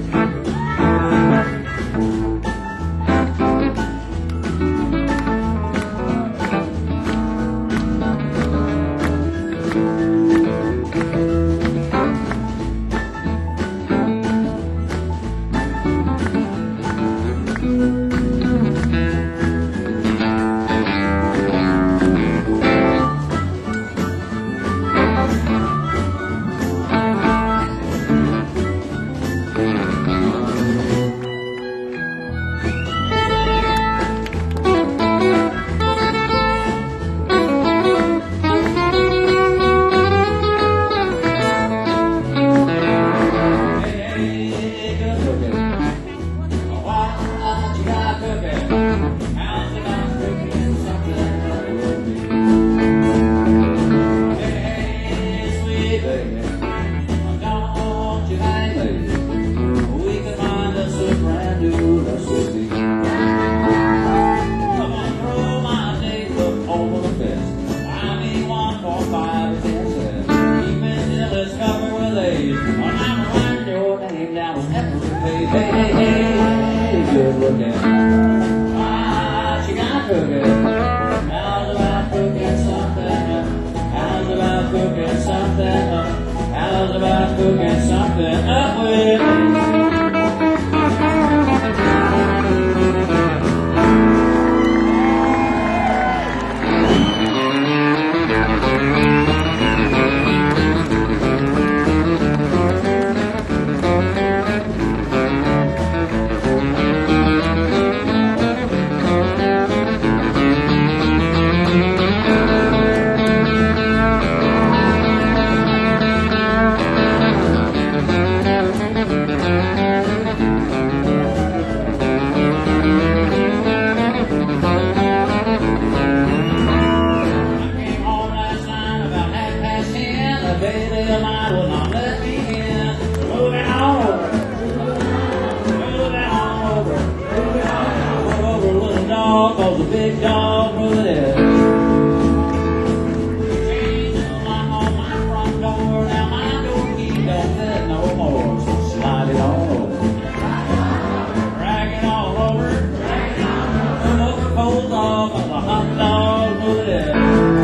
Hey, hey, hey, good looking. Ah, she got cooking. How's about cooking something up? How's about cooking something up? How's about cooking something up with me? The big dog moving in. Change the lock on my front door. Now my door key don't fit no more. So slide it on over. Drag it all over. Move over cold dog on the hot dog moving in.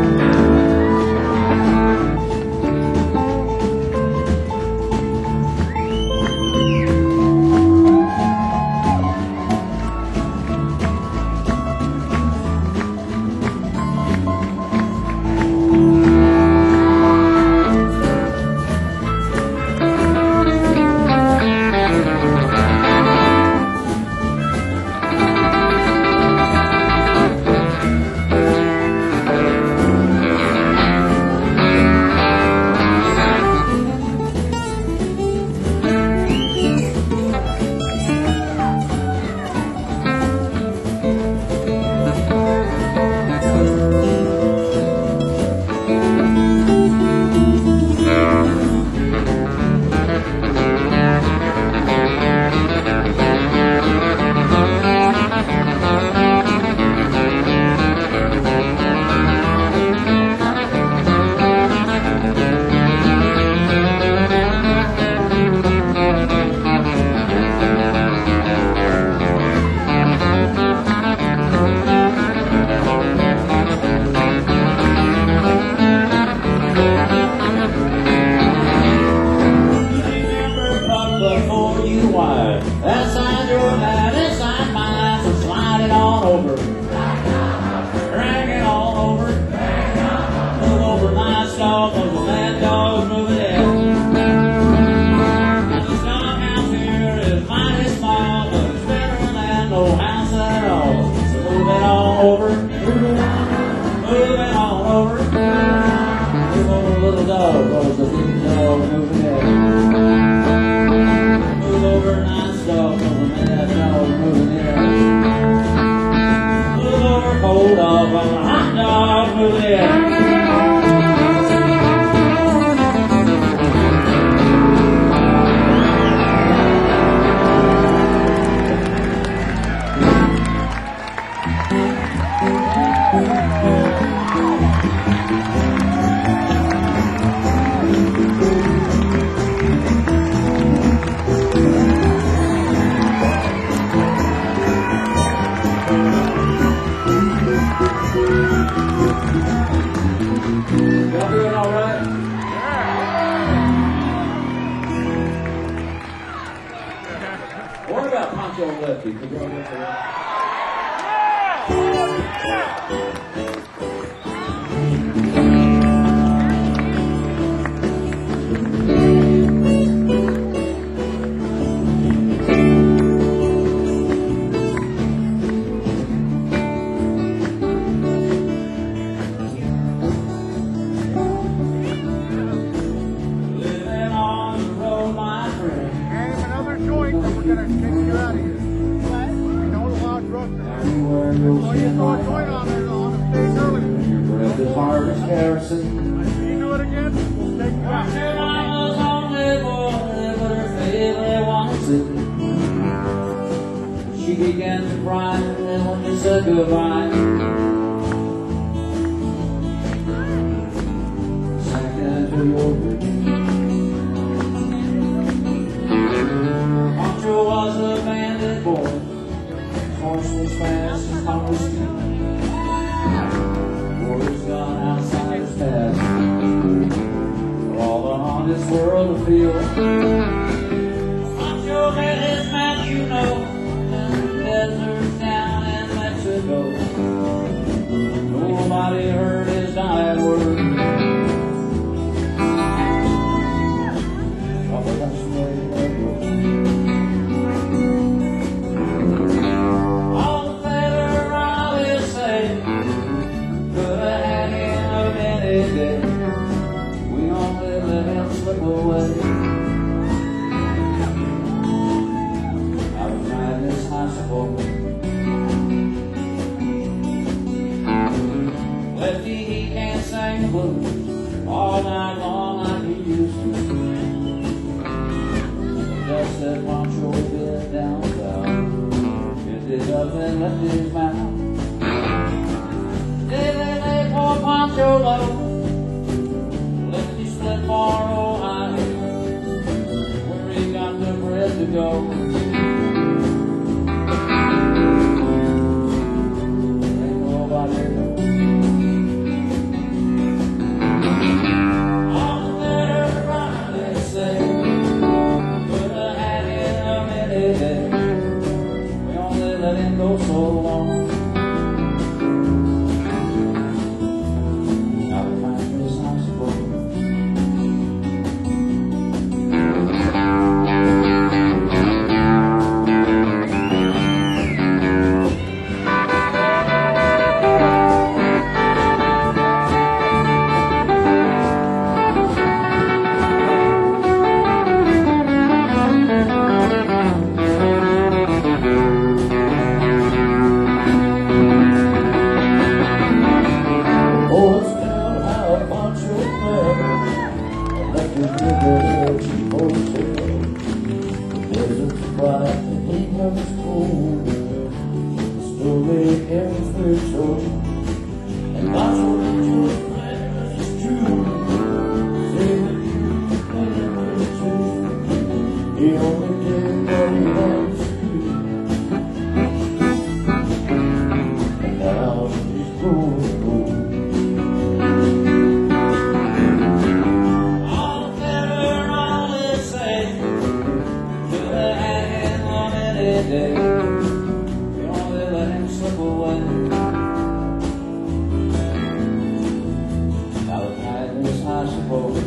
Hold on. up on a hot dog movie. Y'all doing all right? What about Pancho and Lefty? Could y'all go for that? Living on the road, my friend. Hey, another joint, and we're gonna kick you out of here. What? You know the loud truck now. Everywhere you'll So see you saw a my joint on there on the stage earlier. Your breath is hard as Harrison. If you do it again, we'll take you out. Your mama's only boy, but her favorite wants it. She began to cry, and then when you said goodbye, sank into your grave. Pancho was a bandit boy, his horse was fast, his heart was deep. Words gone outside his past, for all the honest world to feel. Pancho met his match, you know, in the deserts down in Mexico. Nobody heard his dying word. Oh, but that's the way it goes. All the feather around his say could have had him any day. We only let him slip away. Out of madness, I suppose. Lefty, he can't sing the blues all night long like he used to. Just that Pancho bit down south, picked it up and left his mouth. They lay lay poor Pancho low, Lefty split for Ohio, where he got the bread to go. Ain't nobody knows. All the better right, they say, could have had him any day. We only let him go so long. Out of kindness, I suppose. Oh, it's down how Pancho fell. Left his nigger cheap hotel. The desert's bright, the heat was cold. The story every told. And Pancho enjoyed plans, it's true. Say what you can do. He only did what he had to do. And now he's going home. All the better, all they say, could have had him on any day. We only let him slip away. Out of kindness, I suppose.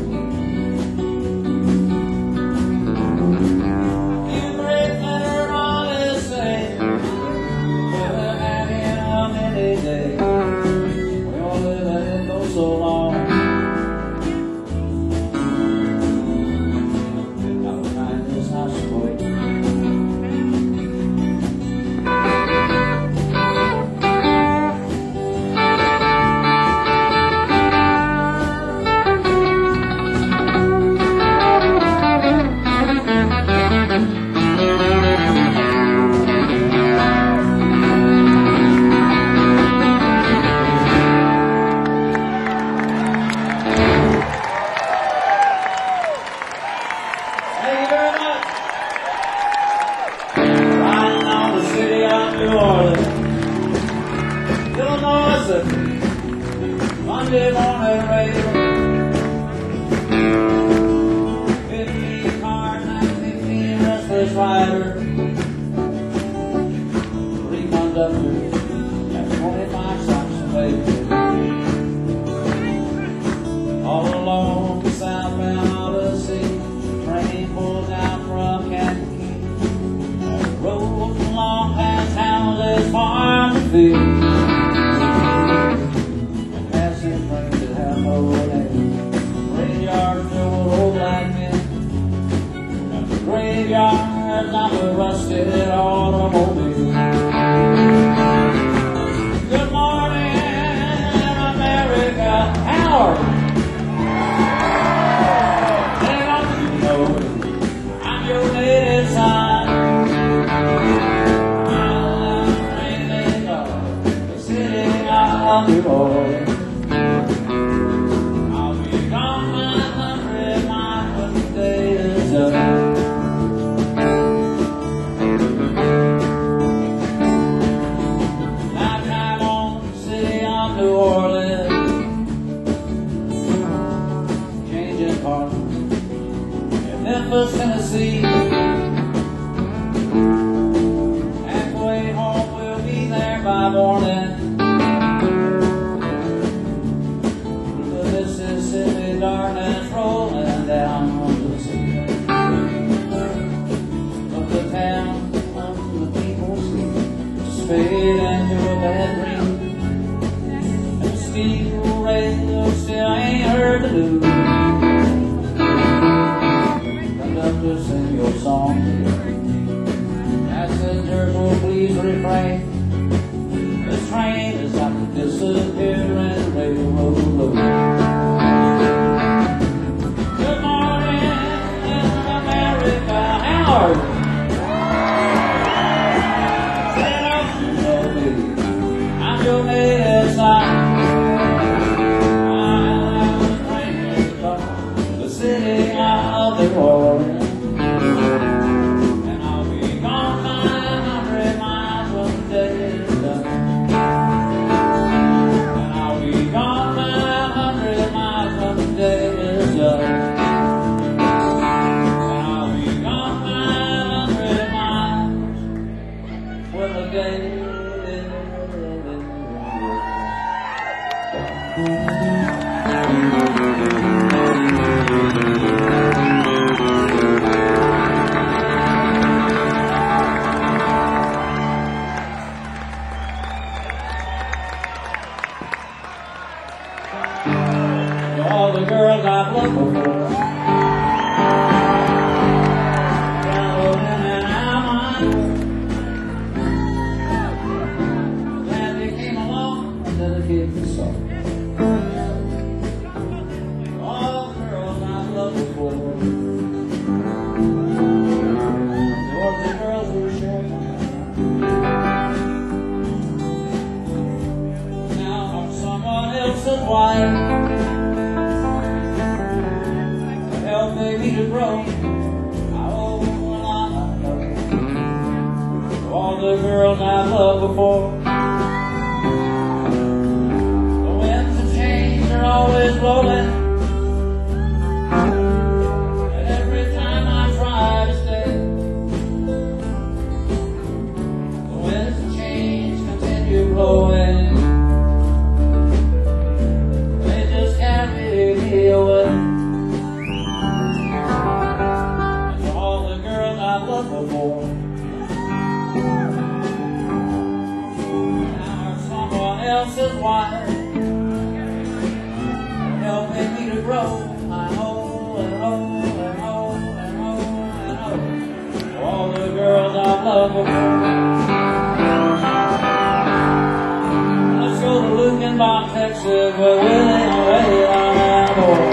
You break better, all they say, could have had him any day. We only let him go so long. Out of kindness, I suppose. Mississippi, Monday morning rail. Fifteen cars and fifteen restless riders, three conductors and twenty-five stops away. All along the southbound Odyssey, train pulled out from Kankakee, and rolled along past houses, farm and field. And passing trains that have no name, graveyards filled with old black men, and the graveyards of the rusted automobile. Good morning, America, Howard. I'm your native son. I'm dreaming of the city of New Orleans. I'll be gone nine hundred miles when the day is up. Nighttime on the city of New Orleans, changing parts. Memphis, Tennessee. Halfway home, we'll be there by morning. The Mississippi darkness rolling down on the sea. From the town, from the people sleep, just fade into a bad dream. And the steel radio still ain't heard the news. To sing your song. Passengers will please refrain. This train is got to disappear in railroad road. Good morning, America, Howard. I'm your native son. I'm the train is gone, the city of the Orleans. All the girls I've loved before, traveled in and out my door. Glad they came along and dedicated the song. All the girls I've loved before, or the girls who shared my life. Now I'm someone else's wife. Me to grow, I owe a lot I know. All the girls I've loved before, the winds of change are always blowing, and every time I try to stay, the winds of change continue blowing. They just carry me away. Before. Now I'm someone else's wife, helping me to grow. I hold and hold and hold and hold and hold all the girls I've loved before. Let's go to Lukenbach, Texas, where Willie and Ray are now born.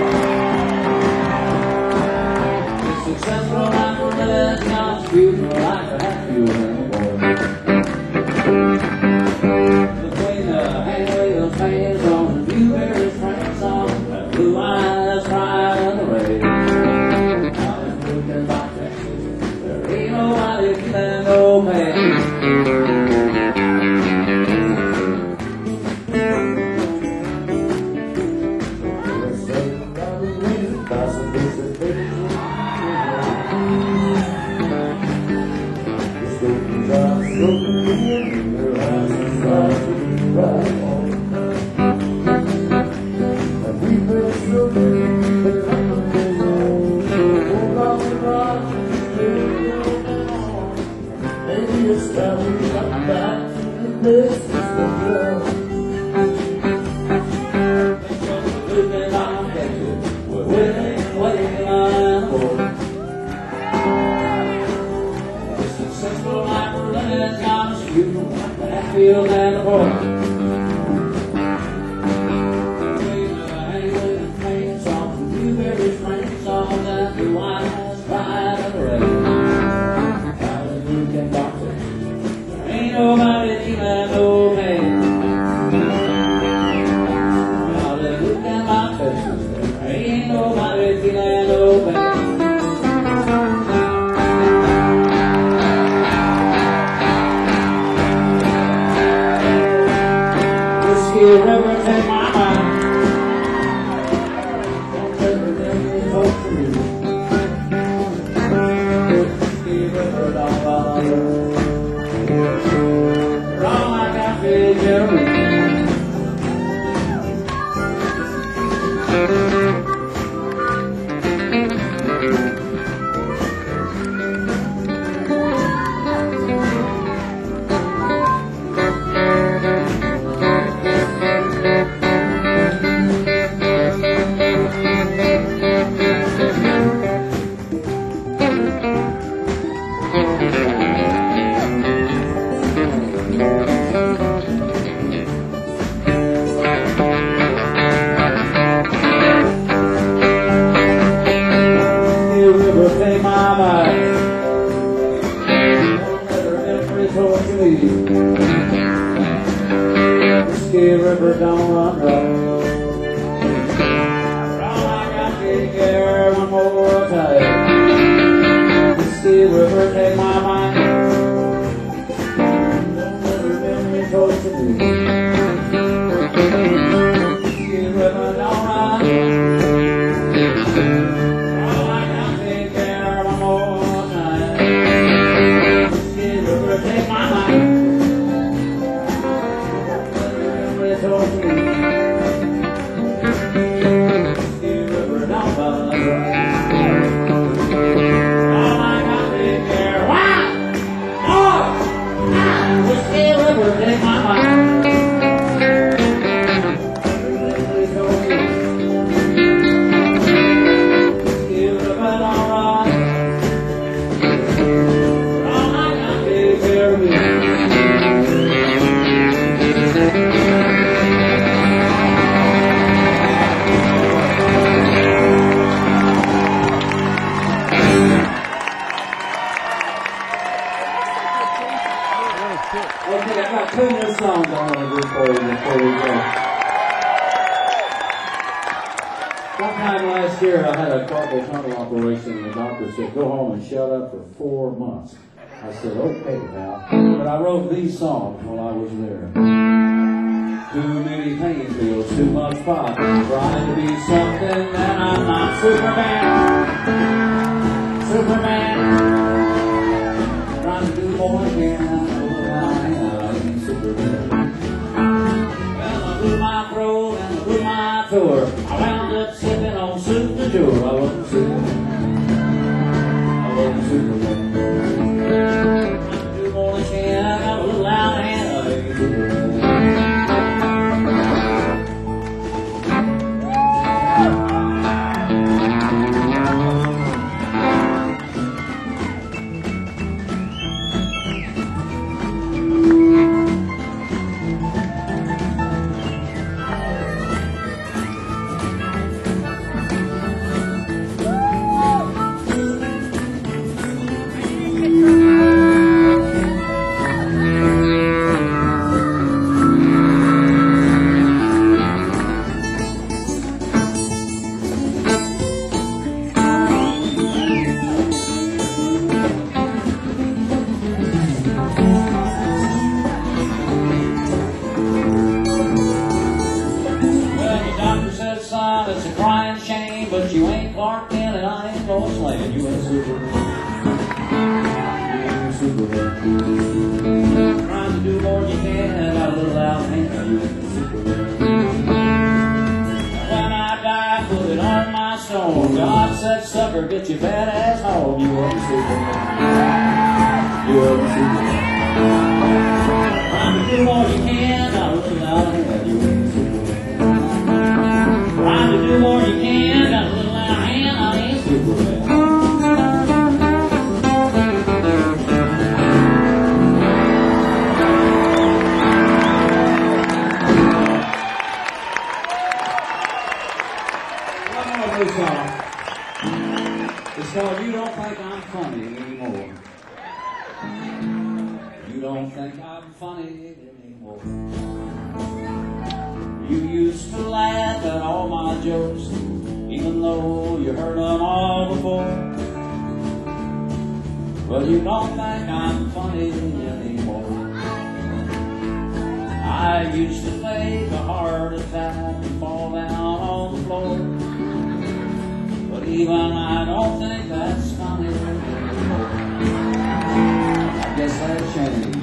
It's successful after that. Beautiful like a happy woman. Between the handwheel fans on the Newberry train song, that blue eyes cry in the rain. Out in Lukenbach, Texas, there ain't nobody can no man. Whiskey River, take my mind. Don't ever let me talk to you. Whiskey River, don't bother. Wrong like I figure. Whiskey River, don't run right. All I got to get one more time. Whiskey River, take my mind. Don't let her memory close to me. Whiskey River, don't run. All I got to get one more time. Whiskey River, take my mind. Okay, I've got two new songs I want to do for you before we go. Sometime last year I had a carpal tunnel operation and the doctor said, go home and shut up for four months. I said, okay, pal. But I wrote these songs while I was there. Too many pain pills, too much pot, trying to be something that I'm not. Superman, Superman, trying to do more than my throat and through my tour, I wound up sipping on soup de jour. I wasn't Superman. I wasn't Superman. I do more than ten, I got a little out hand. I ain't Superman. It's a crying shame, but you ain't Clark Kent and I ain't Lois Lane. You ain't Superman. You ain't Superman. Trying to do more than you can, I got a little out hand. You ain't Superman. When I die, put it on my stone. God said, sucker, get your fat ass home. You ain't Superman. You ain't Superman. Trying to do more than you can, got a little out hand. You ain't Superman. Trying to do more you can, got a little out hand, I ain't Superman. One more new song. It's called You Don't Think I'm Funny Anymore. You don't think I'm funny anymore. You used to laugh at all my jokes, even though you heard them all before. Well, you don't think I'm funny anymore. I used to fake a leave, and I don't think that's funny anymore. I guess that changed.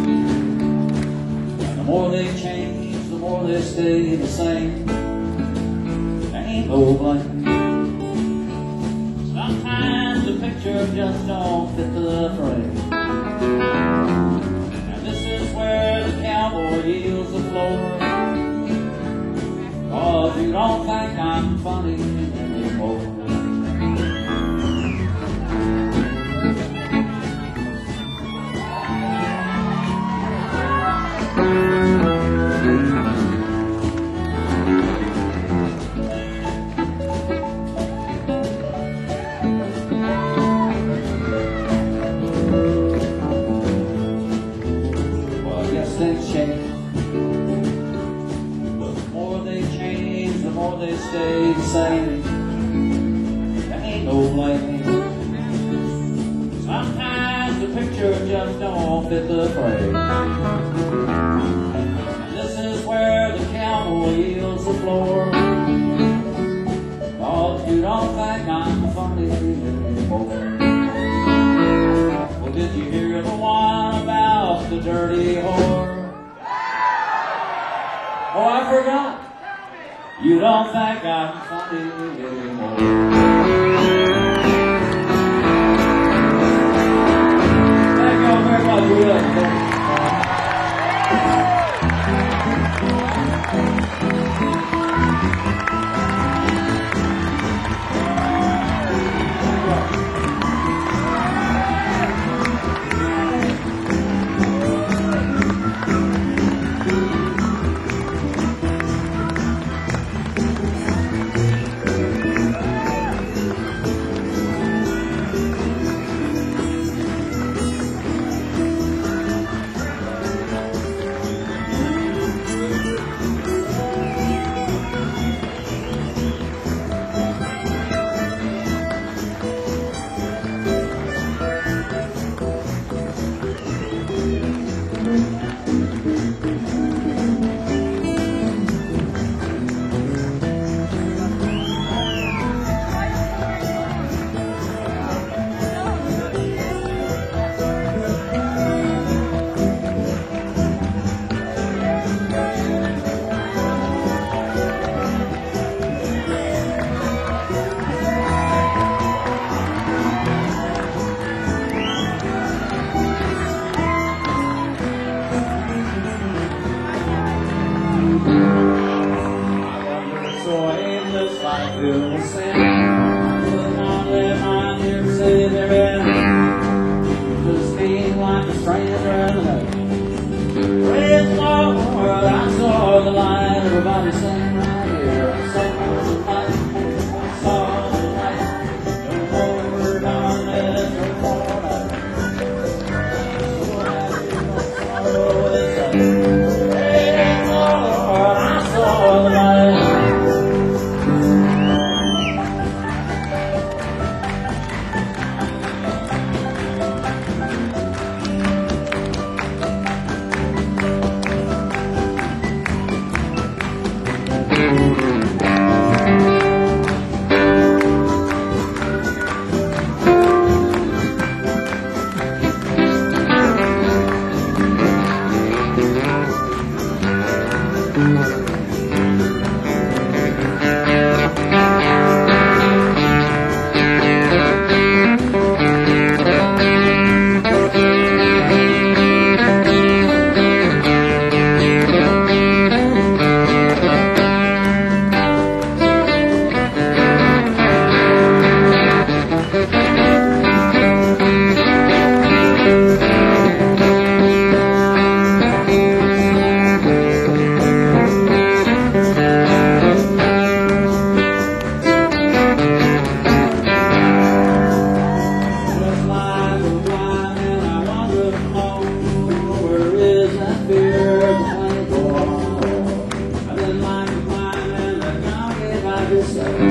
And the more they change, the more they stay the same. Ain't no blame. Sometimes the picture just don't fit the frame. And this is where the cowboy yields the floor. Cause you don't think I'm funny anymore. Well, I guess things change. The more they stay the same, there ain't no blame. Sometimes the picture just don't fit the frame. And this is where the cowboy yields the floor. Cause you don't think I'm funny anymore. Well, did you hear the one about the dirty whore? Oh, I forgot. You don't think I'm funny anymore. Thank y'all very much. We love you. Like Bill said, will not let my ears say they're in. Just being like a stranger in the night. Praise the Lord, I saw the light. Everybody sing right here. I saw the light. I saw the light. No more darkness, no more night. So happy, no sorrow this day. Praise the Lord, I saw the light. Say